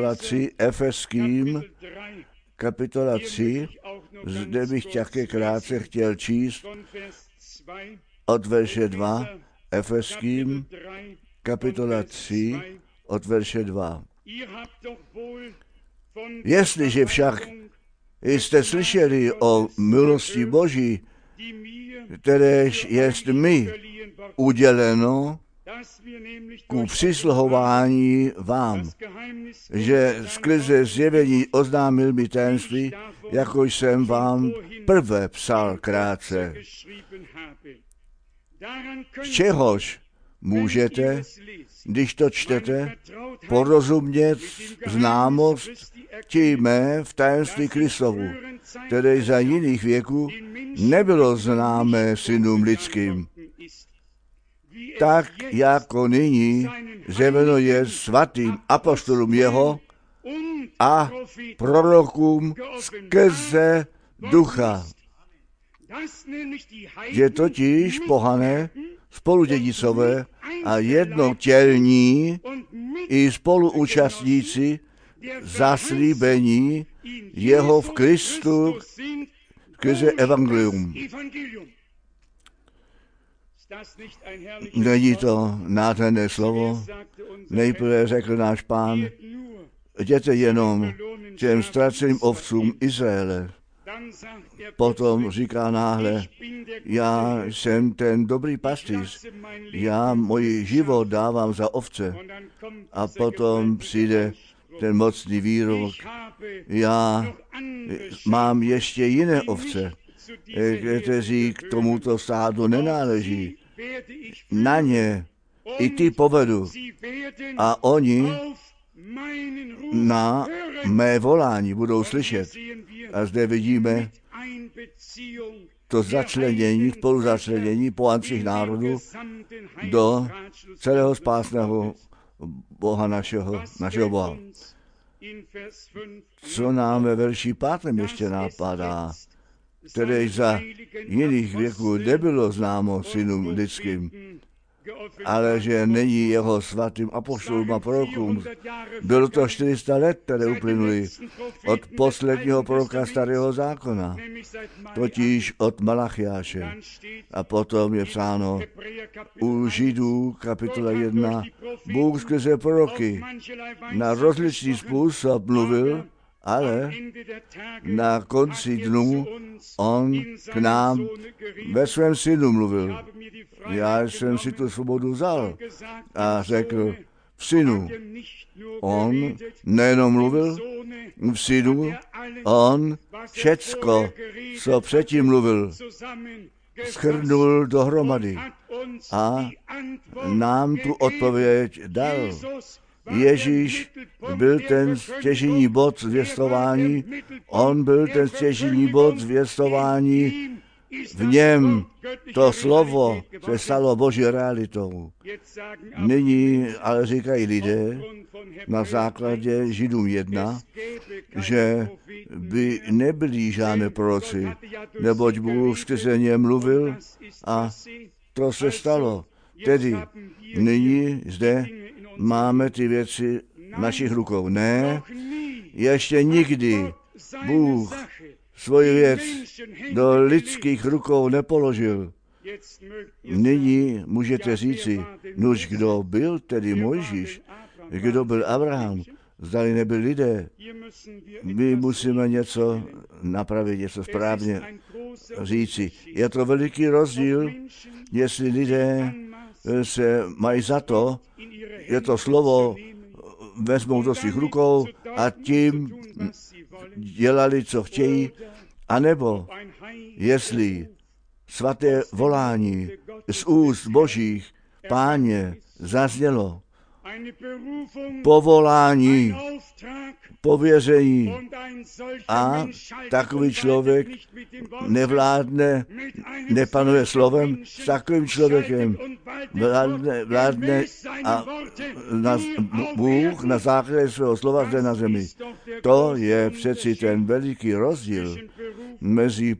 S1: kapitola 3, zde bych také krátce chtěl číst od verše 2, Efeským kapitola 3 od verše 2. Jestliže však jste slyšeli o milosti Boží, kteréž jest mi uděleno ku přisluhování vám, že skrze zjevení oznámil mi tajemství, jako jsem vám prve psal krátce. Z čehož můžete, když to čtete, porozumět známost ti mé v tajemství Kristovu, které za jiných věků nebylo známé synům lidským. Tak jako nyní zjeveno je svatým apostolům jeho a prorokům skrze ducha, že totiž pohané, spoludědicové a jednotělní i spoluúčastníci zaslíbení jeho v Kristu skrze evangelium. Není to nádherné slovo? Nejprve řekl náš Pán, jděte jenom těm ztraceným ovcům Izraele. Potom říká náhle, já jsem ten dobrý pastýř, já můj život dávám za ovce. A potom přijde ten mocný výrok, já mám ještě jiné ovce, kteří k tomuto stádu nenáleží. Na ně i ty povedu a oni na mé volání budou slyšet. A zde vidíme to začlenění, spoluzačlenění pohanských národů do celého spásného Boha našeho Boha. Co nám ve verši 5. ještě napadá, které za jiných věků nebylo známo synům lidským, ale že není jeho svatým apoštolům a prorokům. Bylo to 400 let, které uplynuly od posledního proroka starého zákona, totiž od Malachiáše. A potom je psáno u Židů, kapitola 1, Bůh skrze proroky na rozličný způsob mluvil, ale na konci dnů on k nám ve svém synu mluvil. Já jsem si tu svobodu vzal a řekl, v synu. On nejenom mluvil, v synu, on všecko, co předtím mluvil, shrnul dohromady a nám tu odpověď dal. Ježíš byl ten stěžejní bod zvěstování, on byl ten stěžejní bod zvěstování, v něm to slovo se stalo Boží realitou. Nyní ale říkají lidé na základě Židům 1, že by nebyli žádné proroci, neboť Bůh skrze ně mluvil a to se stalo. Tedy nyní zde máme ty věci v našich rukou. Ne, ještě nikdy Bůh svoji věc do lidských rukou nepoložil. Nyní můžete říci, nuž kdo byl tedy Mojžíš, kdo byl Abraham, zdali nebyl lidé. My musíme něco napravit, něco správně říci. Je to veliký rozdíl, jestli lidé se mají za to, je to slovo vezmou do svých rukou a tím dělali, co chtějí, anebo jestli svaté volání z úst Božích Páně zaznělo, povolání, pověření a takový člověk nevládne, nepanuje slovem, s takovým člověkem vládne a Bůh na základě svého slova zde na zemi. To je přeci ten veliký rozdíl mezi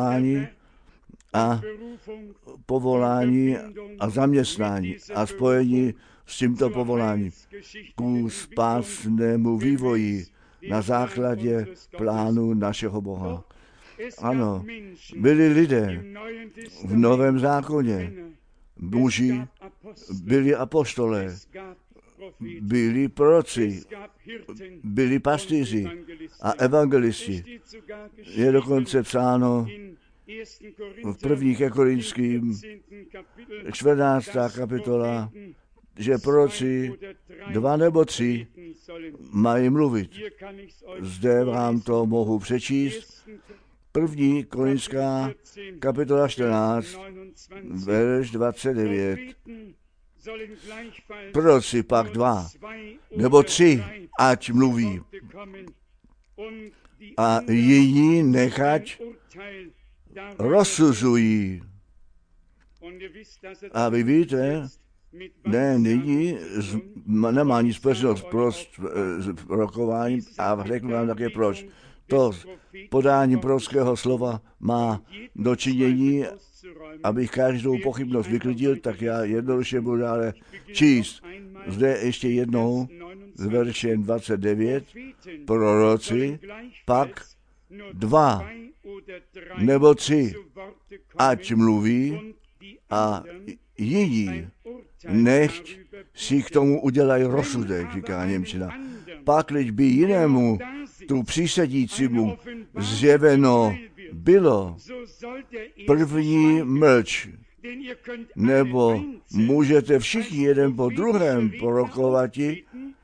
S1: povolání a zaměstnání a spojení s tímto povoláním ku spásnému vývoji na základě plánu našeho Boha. Ano, byli lidé v Novém zákoně, muži, byli apoštolé, byli proroci, byli pastýři a evangelisti. Je dokonce psáno v 1. Korinským 14. kapitola, že proroci 2 nebo 3 mají mluvit. Zde vám to mohu přečíst. 1. Korinská kapitola 14, verš 29. Proroci pak 2 nebo 3, ať mluví. A jiní nechať rozsuzují. A vy víte, ne, nyní nemá nic společného s rokováním a řeknu vám také proč. To podání prorockého slova má dočinění, abych každou pochybnost vyklidil, tak já jednoduše budu dále číst. Zde ještě jednou z verše 29, proroci, pak 2 nebo 3, ať mluví a jiní nechť si k tomu udělají rozsudek, říká němčina. Pakliž by jinému, tu přísedícímu, zjeveno bylo, první mlč, nebo můžete všichni jeden po druhém prorokovati,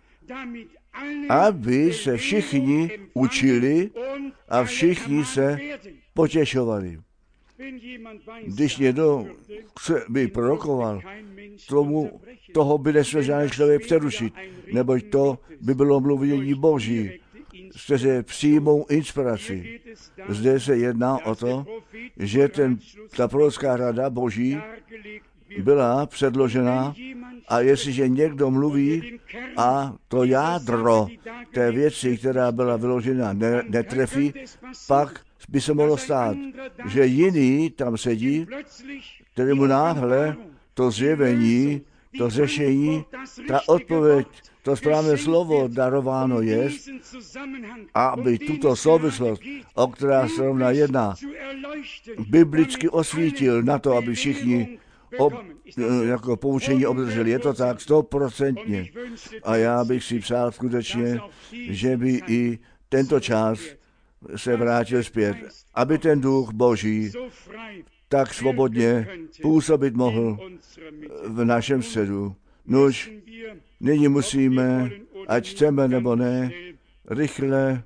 S1: aby se všichni učili a všichni se potěšovali. Když někdo by prorokoval, toho by nesměl žádný člověk přerušit, neboť to by bylo mluvení Boží, skrze přímou inspiraci. Zde se jedná o to, že ta prorocká rada Boží byla předložena a jestliže někdo mluví a to jádro té věci, která byla vyložena, netrefí, pak by se mohlo stát, že jiný tam sedí, kterému náhle to zjevení, to řešení, ta odpověď, to správné slovo darováno je, aby tuto souvislost, o která se rovná jedná, biblicky osvítil na to, aby všichni jako poučení obdrželi. Je to tak 100%. A já bych si přál skutečně, že by i tento čas se vrátil zpět, aby ten duch Boží tak svobodně působit mohl v našem středu. Nuž, nyní musíme, ať chceme nebo ne, rychle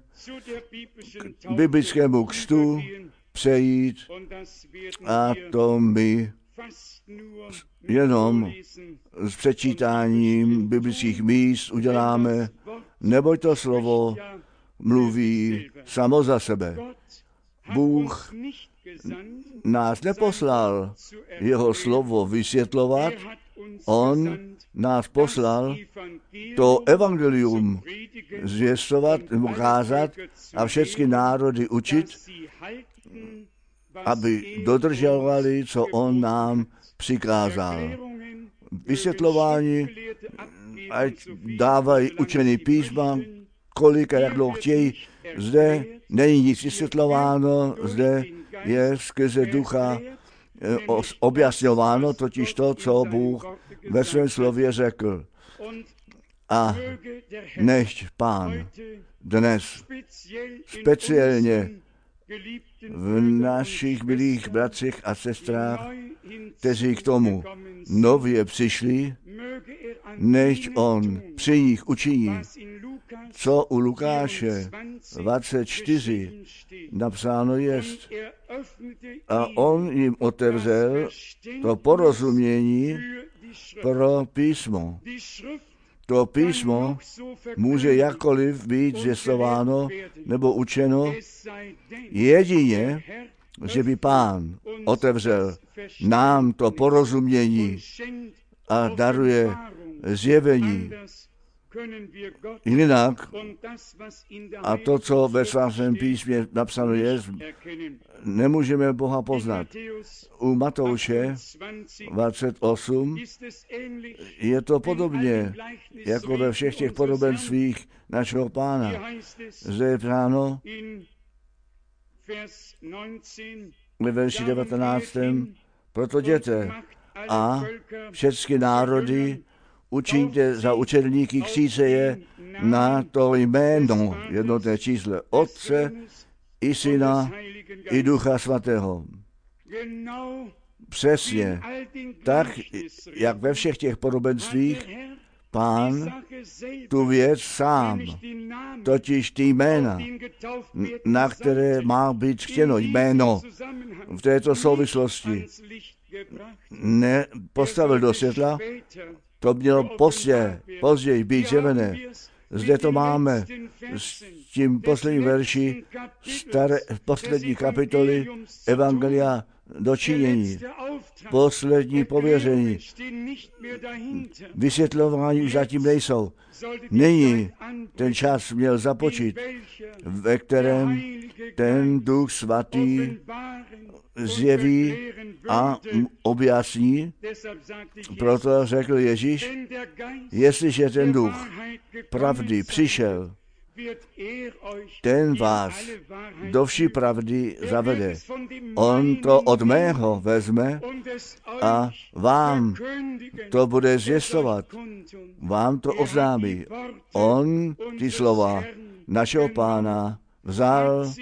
S1: k biblickému křtu přejít a to my jenom s přečítáním biblických míst uděláme, neboť to slovo mluví samo za sebe. Bůh nás neposlal jeho slovo vysvětlovat, on nás poslal to evangelium zvěstovat, ukázat a všechny národy učit, aby dodržovali, co on nám přikázal. Vysvětlování, ať dávají učený písma, kolik a jak dlouho chtějí. Zde není nic vysvětlováno, zde je skrze ducha objasňováno totiž to, co Bůh ve svém slově řekl. A nechť Pán dnes speciálně v našich milých bratřích a sestrách, kteří k tomu nově přišli, nechť on při nich učiní, co u Lukáše 24 napsáno jest. A on jim otevřel to porozumění pro písmo. To písmo může jakkoliv být zvěstováno nebo učeno jedině, že by Pán otevřel nám to porozumění a daruje zjevení. Jinak, a to, co ve svém písmě napsáno je, nemůžeme Boha poznat. U Matouše 28 je to podobně, jako ve všech těch podobenstvích našeho Pána. Zde je psáno ve verši 19. Proto jděte a všechny národy učiňte za učedníky, kříce je na to jméno, jednotné číslo Otce i Syna i Ducha Svatého. Přesně tak, jak ve všech těch podobenstvích, Pán tu věc sám, totiž ty jména, na které má být chtěno jméno v této souvislosti, nepostavil do světla, to mělo později být zjevené. Zde to máme s tím posledním verši poslední kapitoly Evangelia dočinění. Poslední pověření. Vysvětlování už zatím nejsou. Nyní ten čas měl započít, ve kterém ten Duch Svatý zjeví a objasní. Proto řekl Ježíš, jestliže ten Duch pravdy přišel, ten vás do vší pravdy zavede. On to od mého vezme a vám to bude zvěstovat. Vám to oznámí. On ty slova našeho Pána vzal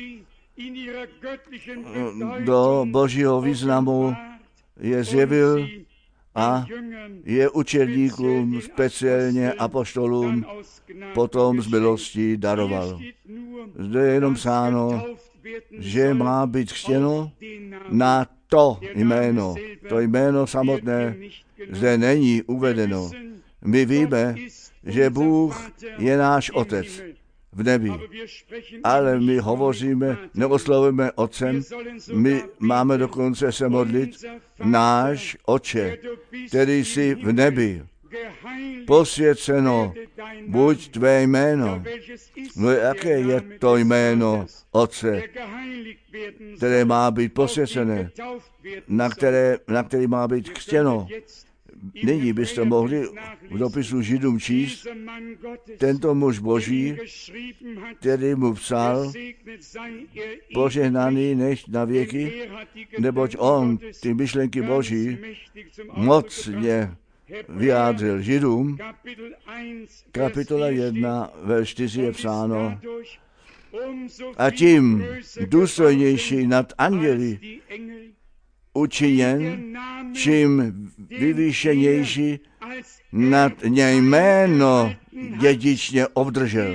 S1: do božího významu, je zjevil a je učedníkům, speciálně apoštolům, potom z milostí daroval. Zde je jenom psáno, že má být křtěno na to jméno. To jméno samotné zde není uvedeno. My víme, že Bůh je náš Otec v nebi. Ale my hovoříme, neoslovujeme Otcem, my máme dokonce se modlit, náš Otče, který jsi v nebi, posvěceno buď tvé jméno. No jaké je to jméno Otce, které má být posvěcené, na který má být křtěno. Nyní byste mohli v dopisu Židům číst, tento muž Boží, který mu psal, požehnaný nechť na věky, neboť on ty myšlenky Boží mocně vyjádřil Židům. Kapitola 1, verš 4 je psáno, a tím důstojnější nad anděli učiněn, čím vyvýšenější nad ně jméno dědičně obdržel.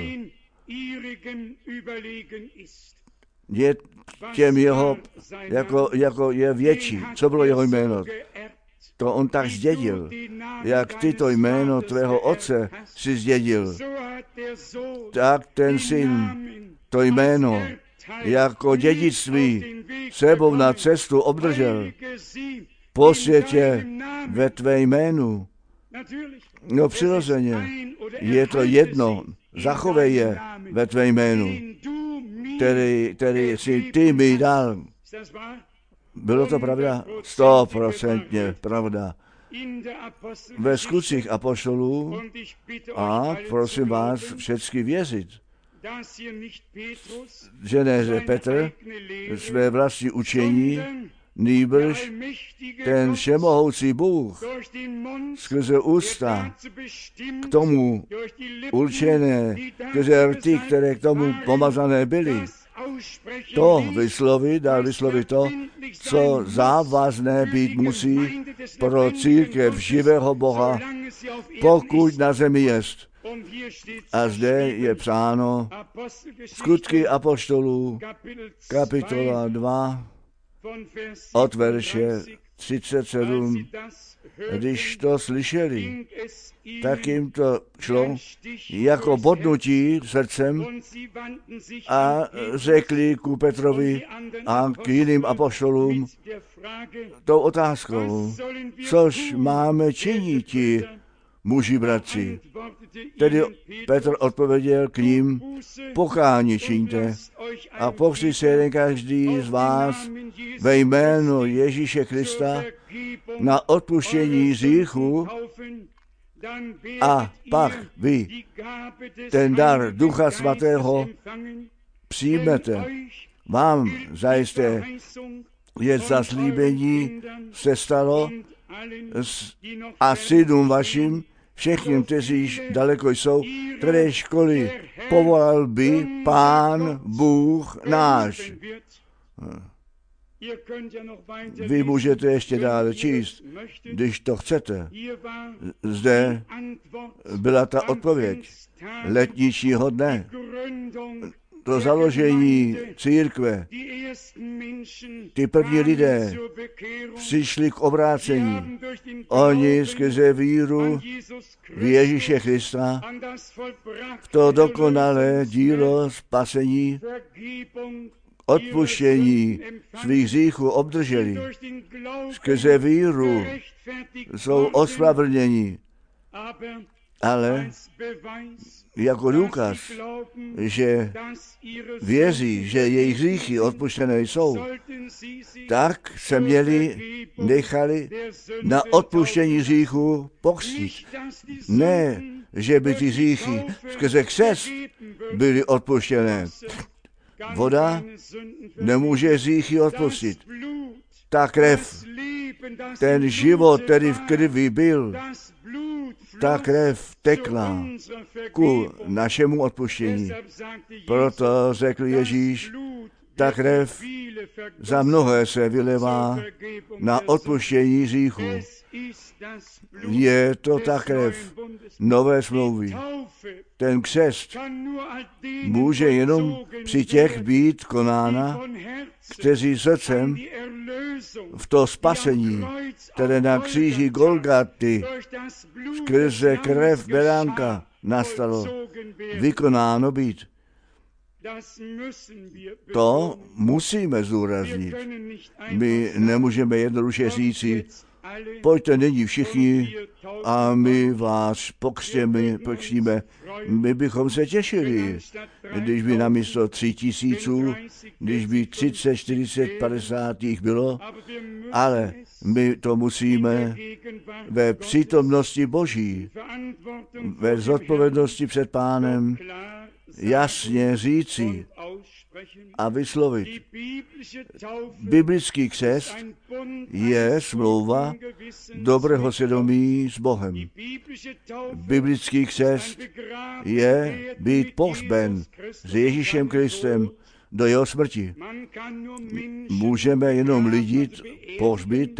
S1: Je těm jeho, jako je větší. Co bylo jeho jméno? to on tak zdědil, jak ty to jméno tvého otce si zdědil, tak ten syn to jméno jako dědictví sebou na cestu obdržel. Posvětě ve tvé jménu. No přirozeně, je to jedno, zachovej je ve tvé jménu, který si ty mi dal. Bylo to pravda? 100% pravda. Ve skutcích apoštolů a prosím vás všechny věřit, že ne, že Petr své vlastní učení, nýbrž ten všemohoucí Bůh skrze ústa k tomu určené, skrze rty, které k tomu pomazané byly, to dal vyslovit to, co závazné být musí pro církev živého Boha, pokud na zemi jest. A zde je psáno Skutky apoštolů, kapitola 2, od verše 37. Když to slyšeli, tak jim to šlo jako bodnutí srdcem a řekli ku Petrovi a k jiným apoštolům tou otázkou, což máme činiti, muži bratři. Tedy Petr odpověděl k ním, pokání čiňte a pokřti se jeden každý z vás ve jménu Ježíše Krista na odpuštění hříchu a pak vy ten dar Ducha Svatého přijmete. Vám zajisté je zaslíbení se stalo a synům vašim, všechním, kteří již daleko jsou, které školy povolal by Pán Bůh náš. Vy můžete ještě dále číst, když to chcete. Zde byla ta odpověď letničního dne. To založení církve, ty první lidé přišli k obrácení. Oni skrze víru v Ježíše Krista v to dokonalé dílo spasení, odpuštění svých hříchů obdrželi. Skrze víru jsou ospravedlněni. Ale jako důkaz, že věří, že jejich hříchy odpuštěné jsou, tak se nechali na odpuštění hříchů pokřtít. Ne, že by ty hříchy skrze křest byly odpuštěné. Voda nemůže hříchy odpustit. Ta krev, ten život, který v krvi byl, ta krev tekla ku našemu odpuštění. Proto řekl Ježíš, ta krev za mnohé se vylevá na odpuštění hříchů. Je to ta krev nové smlouvy. Ten křest může jenom při těch být konána, kteří srdcem v to spasení, které na kříži Golgaty skrze krev beránka nastalo, vykonáno být. To musíme zdůraznit. My nemůžeme jednoduše říci, pojďte nyní všichni a my vás pokřtíme. My bychom se těšili, když by namísto 3000, když by 30, 40, 50 jich bylo, ale my to musíme ve přítomnosti Boží, ve zodpovědnosti před Pánem jasně říci a vyslovit. Biblický křest je smlouva dobrého svědomí s Bohem. Biblický křest je být pohřben s Ježíšem Kristem do jeho smrti. Můžeme jenom lidi pohřbít,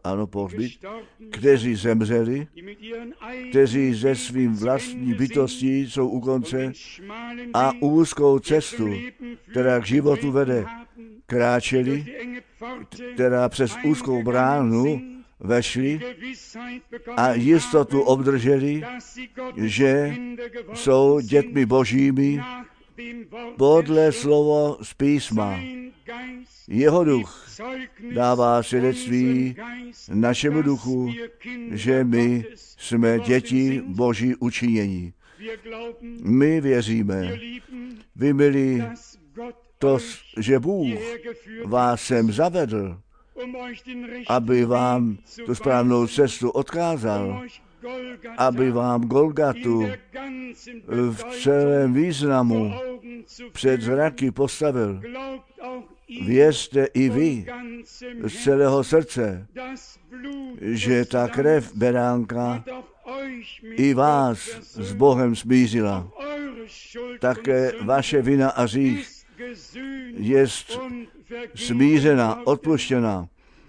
S1: kteří zemřeli, kteří ze svým vlastní bytostí jsou u konce a úzkou cestu, která k životu vede, kráčeli, která přes úzkou bránu vešli a jistotu obdrželi, že jsou dětmi božími podle slova z písma. Jeho duch dává svědectví našemu duchu, že my jsme děti Boží učinění. My věříme, vy milí, to, že Bůh vás sem zavedl, aby vám tu správnou cestu odkázal, aby vám Golgatu v celém významu před zraky postavil. Věřte i vy z celého srdce, že ta krev beránka i vás s Bohem smířila. Také vaše vina a hřích jest smířena, odpuštěna.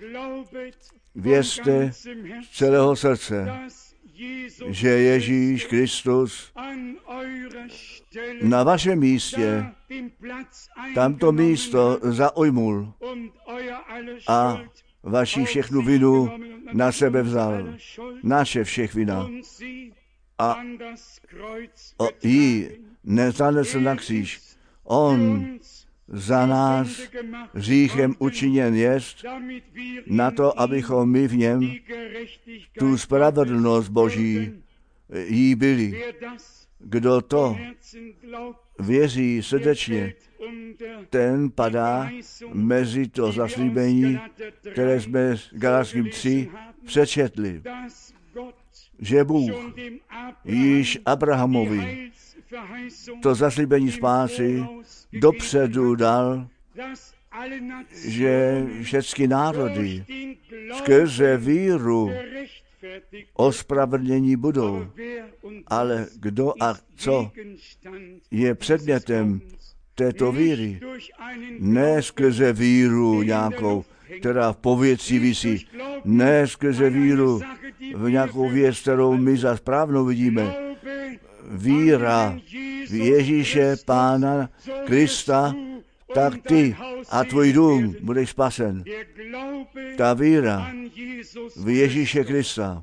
S1: Věřte z celého srdce, že Ježíš Kristus na vašem místě tamto místo zaujmul a vaši všechnu vinu na sebe vzal. Naše všech vina. A ji nezanesl na kříž. On za nás hříchem učiněn jest, na to, abychom my v něm tu spravedlnost Boží jí byli. Kdo to věří srdečně, ten padá mezi to zaslíbení, které jsme s Galatským 3 přečetli, že Bůh již Abrahamovi to zaslíbení spásy dopředu dal, že všechny národy skrze víru ospravedlnění budou. Ale kdo a co je předmětem této víry? Ne skrze víru nějakou, která v povětří visí, ne skrze víru v nějakou věc, kterou my za správnou vidíme. Víra v Ježíše Pána Krista, tak ty a tvůj dům budeš spasen. Ta víra v Ježíše Krista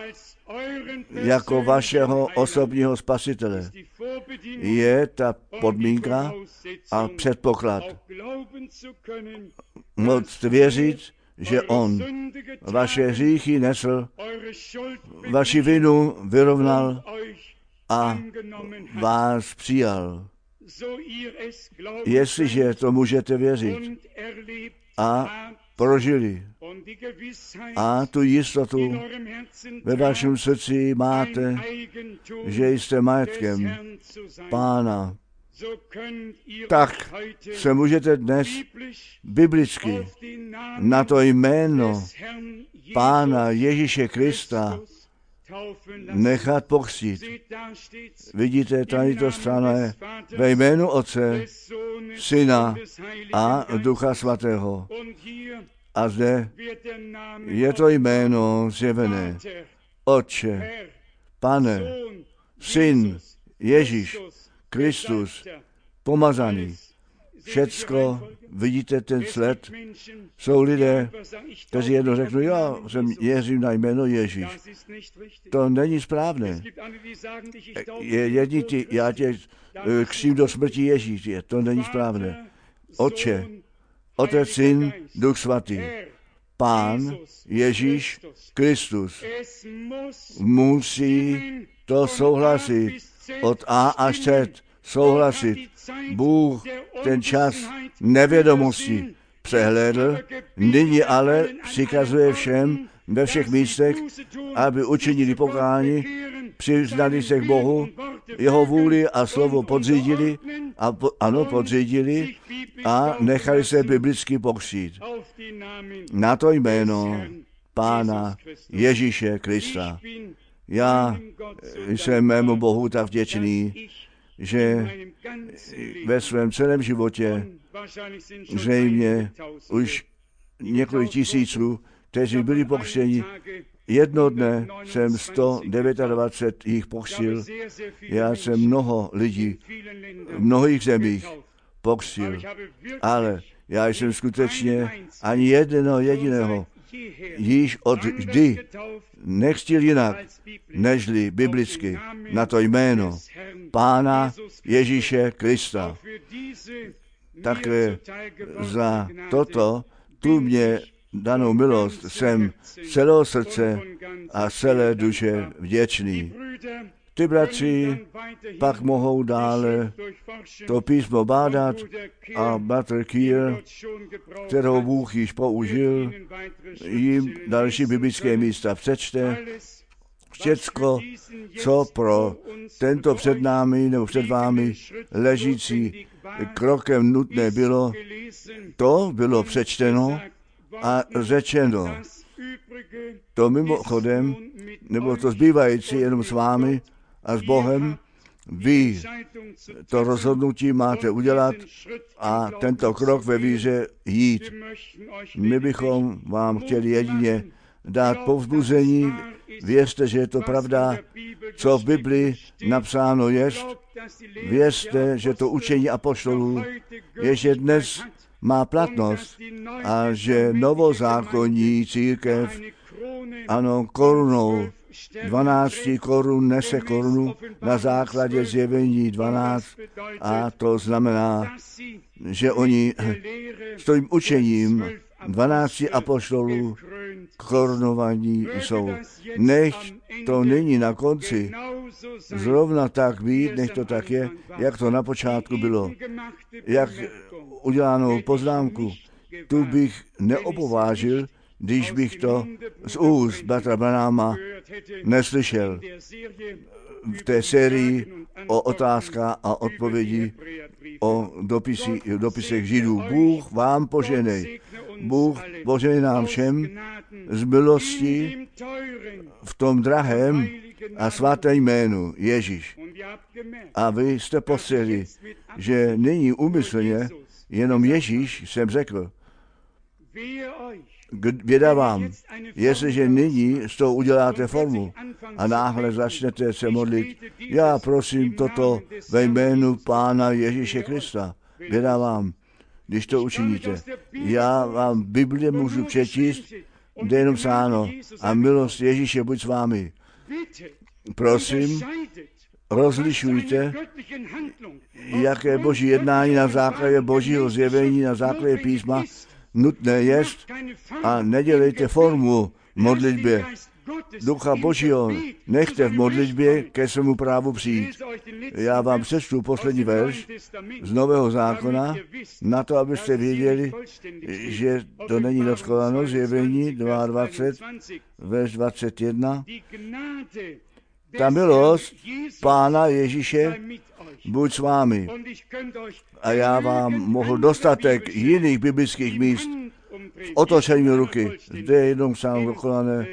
S1: jako vašeho osobního spasitele je ta podmínka a předpoklad. Moc věřit, že on vaše hříchy nesl, vaši vinu vyrovnal a vás přijal. Jestliže to můžete věřit a prožili a tu jistotu ve vašem srdci máte, že jste majetkem Pána, tak se můžete dnes biblicky na to jméno Pána Ježíše Krista nechat pokřtít. Vidíte, tady to strana je ve jménu Otce, Syna a Ducha Svatého. A zde je to jméno zjevené. Otče, Pane, Syn, Ježíš, Kristus, pomazaný. Všecko, vidíte ten sled, jsou lidé, kteří jednou řeknou, já věřím na jméno Ježíš. To není správné. Já tě křtím do smrti Ježíš, to není správné. Otče, Otec, Syn, Duch Svatý, Pán, Ježíš, Kristus. Musí to souhlasit od A až Z. Souhlasit. Bůh ten čas nevědomosti přehlédl, nyní ale přikazuje všem ve všech místech, aby učinili pokání, přiznali se k Bohu, jeho vůli a slovo podřídili, podřídili a nechali se biblicky pokřtít. Na to jméno Pána Ježíše Krista. Já jsem mému Bohu tak vděčný, že ve svém celém životě zřejmě už několik tisíců, kteří byli pokřtěni, jedno dne jsem 129 jich pokřtil. Já jsem mnoho lidí v mnohých zemích pokřtil, ale já jsem skutečně ani jednoho jediného již od vždy nechtěl jinak, nežli biblicky, na to jméno Pána Ježíše Krista. Také za toto tu mě danou milost jsem celého srdce a celé duše vděčný. Ty bratři pak mohou dále to písmo bádat a bratr Kier, kterou Bůh již použil, jim další biblické místa přečte. Všecko, co pro tento před námi nebo před vámi ležící krokem nutné bylo, to bylo přečteno a řečeno. To mimochodem, nebo to zbývající jenom s vámi a s Bohem, vy to rozhodnutí máte udělat a tento krok ve víře jít. My bychom vám chtěli jedině dát povzbuzení. Věřte, že je to pravda, co v Biblii napsáno je. Věřte, že to učení apoštolů ještě dnes má platnost a že novozákonní církev, ano, korunou 12 korun nese korunu na základě zjevení 12 a to znamená, že oni s tím učením 12 apoštolů korunovaní jsou. Nech to není na konci zrovna tak být, nech to tak je, jak to na počátku bylo. Jak udělanou poznámku, tu bych neopovážil, když bych to z úst bratra Branhama neslyšel. V té sérii o otázkách a odpovědi o dopisech Židů. Bůh vám poženej. Bůh poženej nám všem z milosti v tom drahém a svatém jménu Ježíš. A vy jste postřehli, že není úmyslně, jenom Ježíš jsem řekl. Běda vám, jestliže nyní z toho uděláte formu a náhle začnete se modlit, já prosím toto ve jménu Pána Ježíše Krista. Běda vám, když to učiníte. Já vám Bibli můžu přečíst, kde jenom psáno, a milost Ježíše buď s vámi. Prosím, rozlišujte, jaké boží jednání na základě božího zjevení, na základě písma nutné jest a nedělejte formu modlitbě. Ducha Božího nechte v modlitbě ke svému právu přijít. Já vám přečtu poslední verš z Nového zákona, na to, abyste věděli, že to není dokonalé. Zjevení 22, verš 21. Ta milost Pána Ježíše buď s vámi. A já vám mohl dostatek jiných biblických míst v otočení ruky. Zde je jenom sám dokonané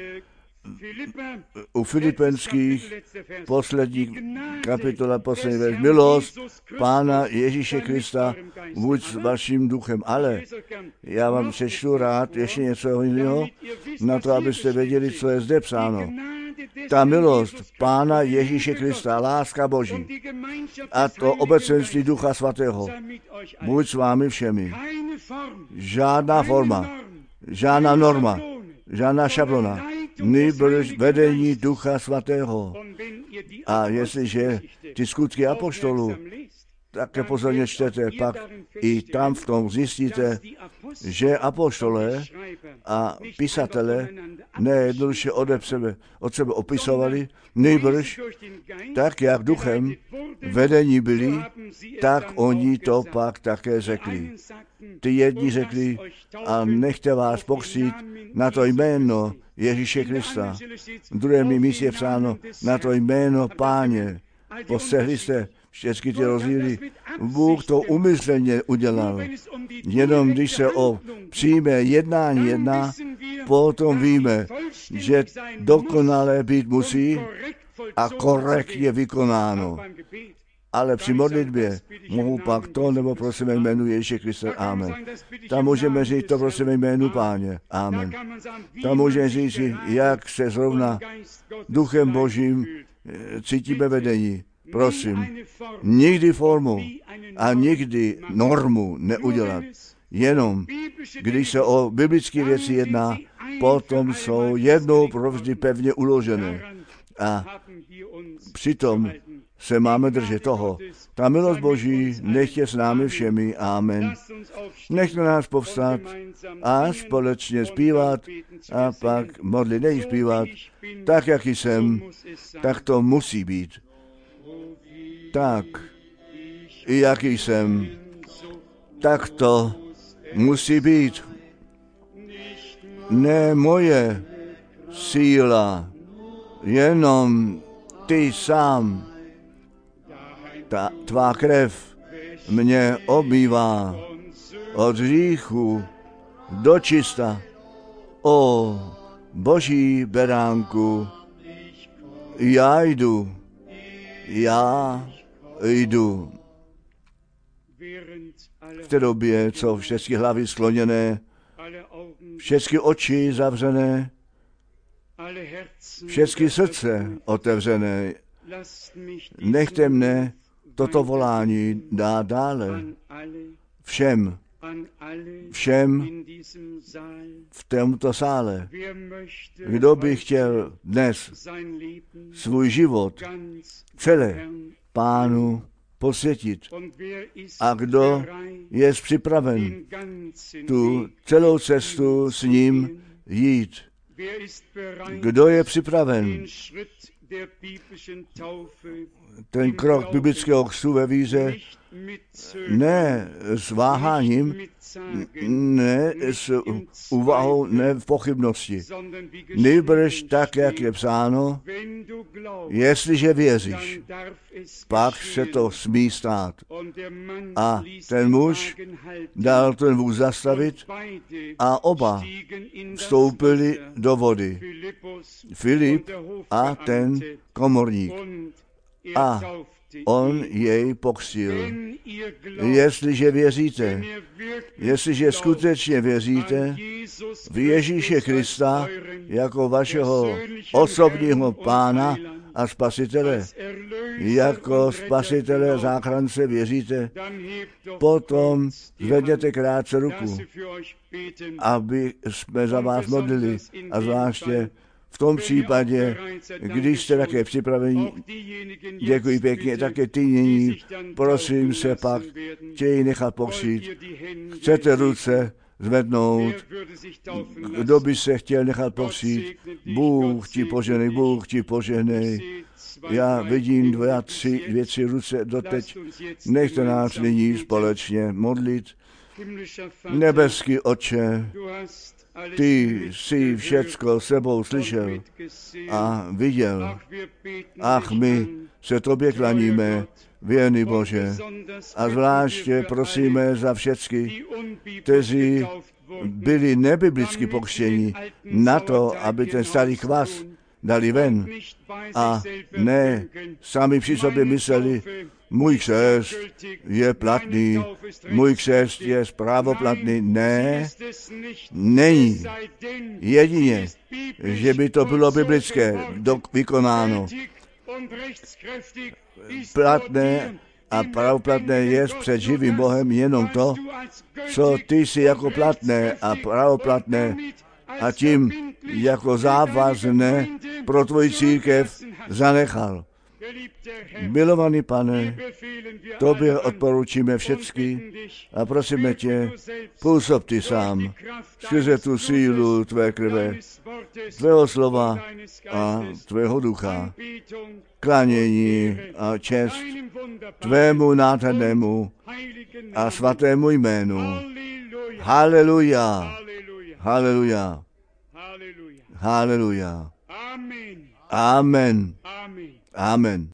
S1: u Filipenských poslední kapitola, poslední verš. Milost Pána Ježíše Krista buď s vaším duchem. Ale já vám přečtu rád ještě něco jiného, na to, abyste věděli, co je zde psáno. Ta milost Pána Ježíše Krista, láska Boží a to obecenství Ducha Svatého buď s vámi všemi. Žádná forma, žádná norma, žádná šablona, nýbrž vedení Ducha Svatého. A jestliže ty skutky apoštolů také pozorně čtete, pak i tam v tom zjistíte, že apoštolé a písatelé nejednoduše od sebe opisovali, nejbrž tak, jak duchem vedení byli, tak oni to pak také řekli. Ty jedni řekli, a nechte vás pokřtít na to jméno Ježíše Krista. V druhém místě je psáno na to jméno Páně. Postřehli jste všechny ty rozdíly. Bůh to umyslně udělal. Jenom když se o přímé jednání jedná, potom víme, že dokonale být musí a korektně vykonáno. Ale při modlitbě mohu pak to nebo prosím jménu Ježíše Krista. Amen. Tam můžeme říct to prosím jménu Páně. Amen. Tam můžeme říct, jak se zrovna Duchem Božím cítíme vedení. Prosím, nikdy formu a nikdy normu neudělat. Jenom, když se o biblické věci jedná, potom jsou jednou provždy pevně uložené. A přitom se máme držet toho. Ta milost Boží nech je s námi všemi. Amen. Nechte nás povstat a společně zpívat a pak modlit, nejí zpívat. Tak, jak jsem, tak to musí být. Tak, i jaký jsem, tak to musí být. Ne moje síla, jenom ty sám. Tvá krev mě obmývá od hříchu do čista. O Boží beránku, já jdu. V té době, co všechny hlavy skloněné, všechny oči zavřené, všechny srdce otevřené, nechte mne toto volání dát dále všem v tomto sále. Kdo by chtěl dnes svůj život celé Pánu posvětit a kdo je připraven tu celou cestu s ním jít. Kdo je připraven ten krok biblického křtu ve víře ne s váháním, ne s úvahou, ne v pochybnosti. Nýbrž tak, jak je psáno, jestliže věříš, pak se to smí stát. A ten muž dal ten vůz zastavit a oba vstoupili do vody. Filip a ten komorník. A on jej pokřtil. Jestliže věříte, jestliže skutečně věříte v Ježíše Krista jako vašeho osobního Pána a Spasitele, jako Spasitele záchrance věříte, potom zvedněte krátce ruku, aby jsme za vás modlili a zvláště v tom případě, když jste také připraveni, děkuji pěkně, také ty nyní, prosím se pak, chtějí nechat pokřít. Chcete ruce zvednout, kdo by se chtěl nechat pokřít, Bůh ti požehnej. Já vidím dvě, tři ruce doteď. Nechte nás nyní společně modlit. Nebeský Otče, ty jsi všecko sebou slyšel a viděl. Ach, my se tobě klaníme, věrný Bože, a zvláště prosíme za všecky, kteří byli nebiblicky pokřtěni, na to, aby ten starý kvas dali ven a ne sami při sobě mysleli, můj křest je platný, můj křest je právoplatný. Ne, není. Jedině, že by to bylo biblické vykonáno. Platné a pravoplatné je před živým Bohem jenom to, co ty jsi jako platné a pravoplatné a tím jako závazné pro tvoji církev zanechal. Milovaný Pane, tobě odporučíme všecky a prosíme tě, působ ty sám skrze tu sílu tvé krve, tvého slova a tvého ducha, klanění a čest tvému nádhernému a svatému jménu. Haleluja, haleluja, haleluja. Amen. Amen.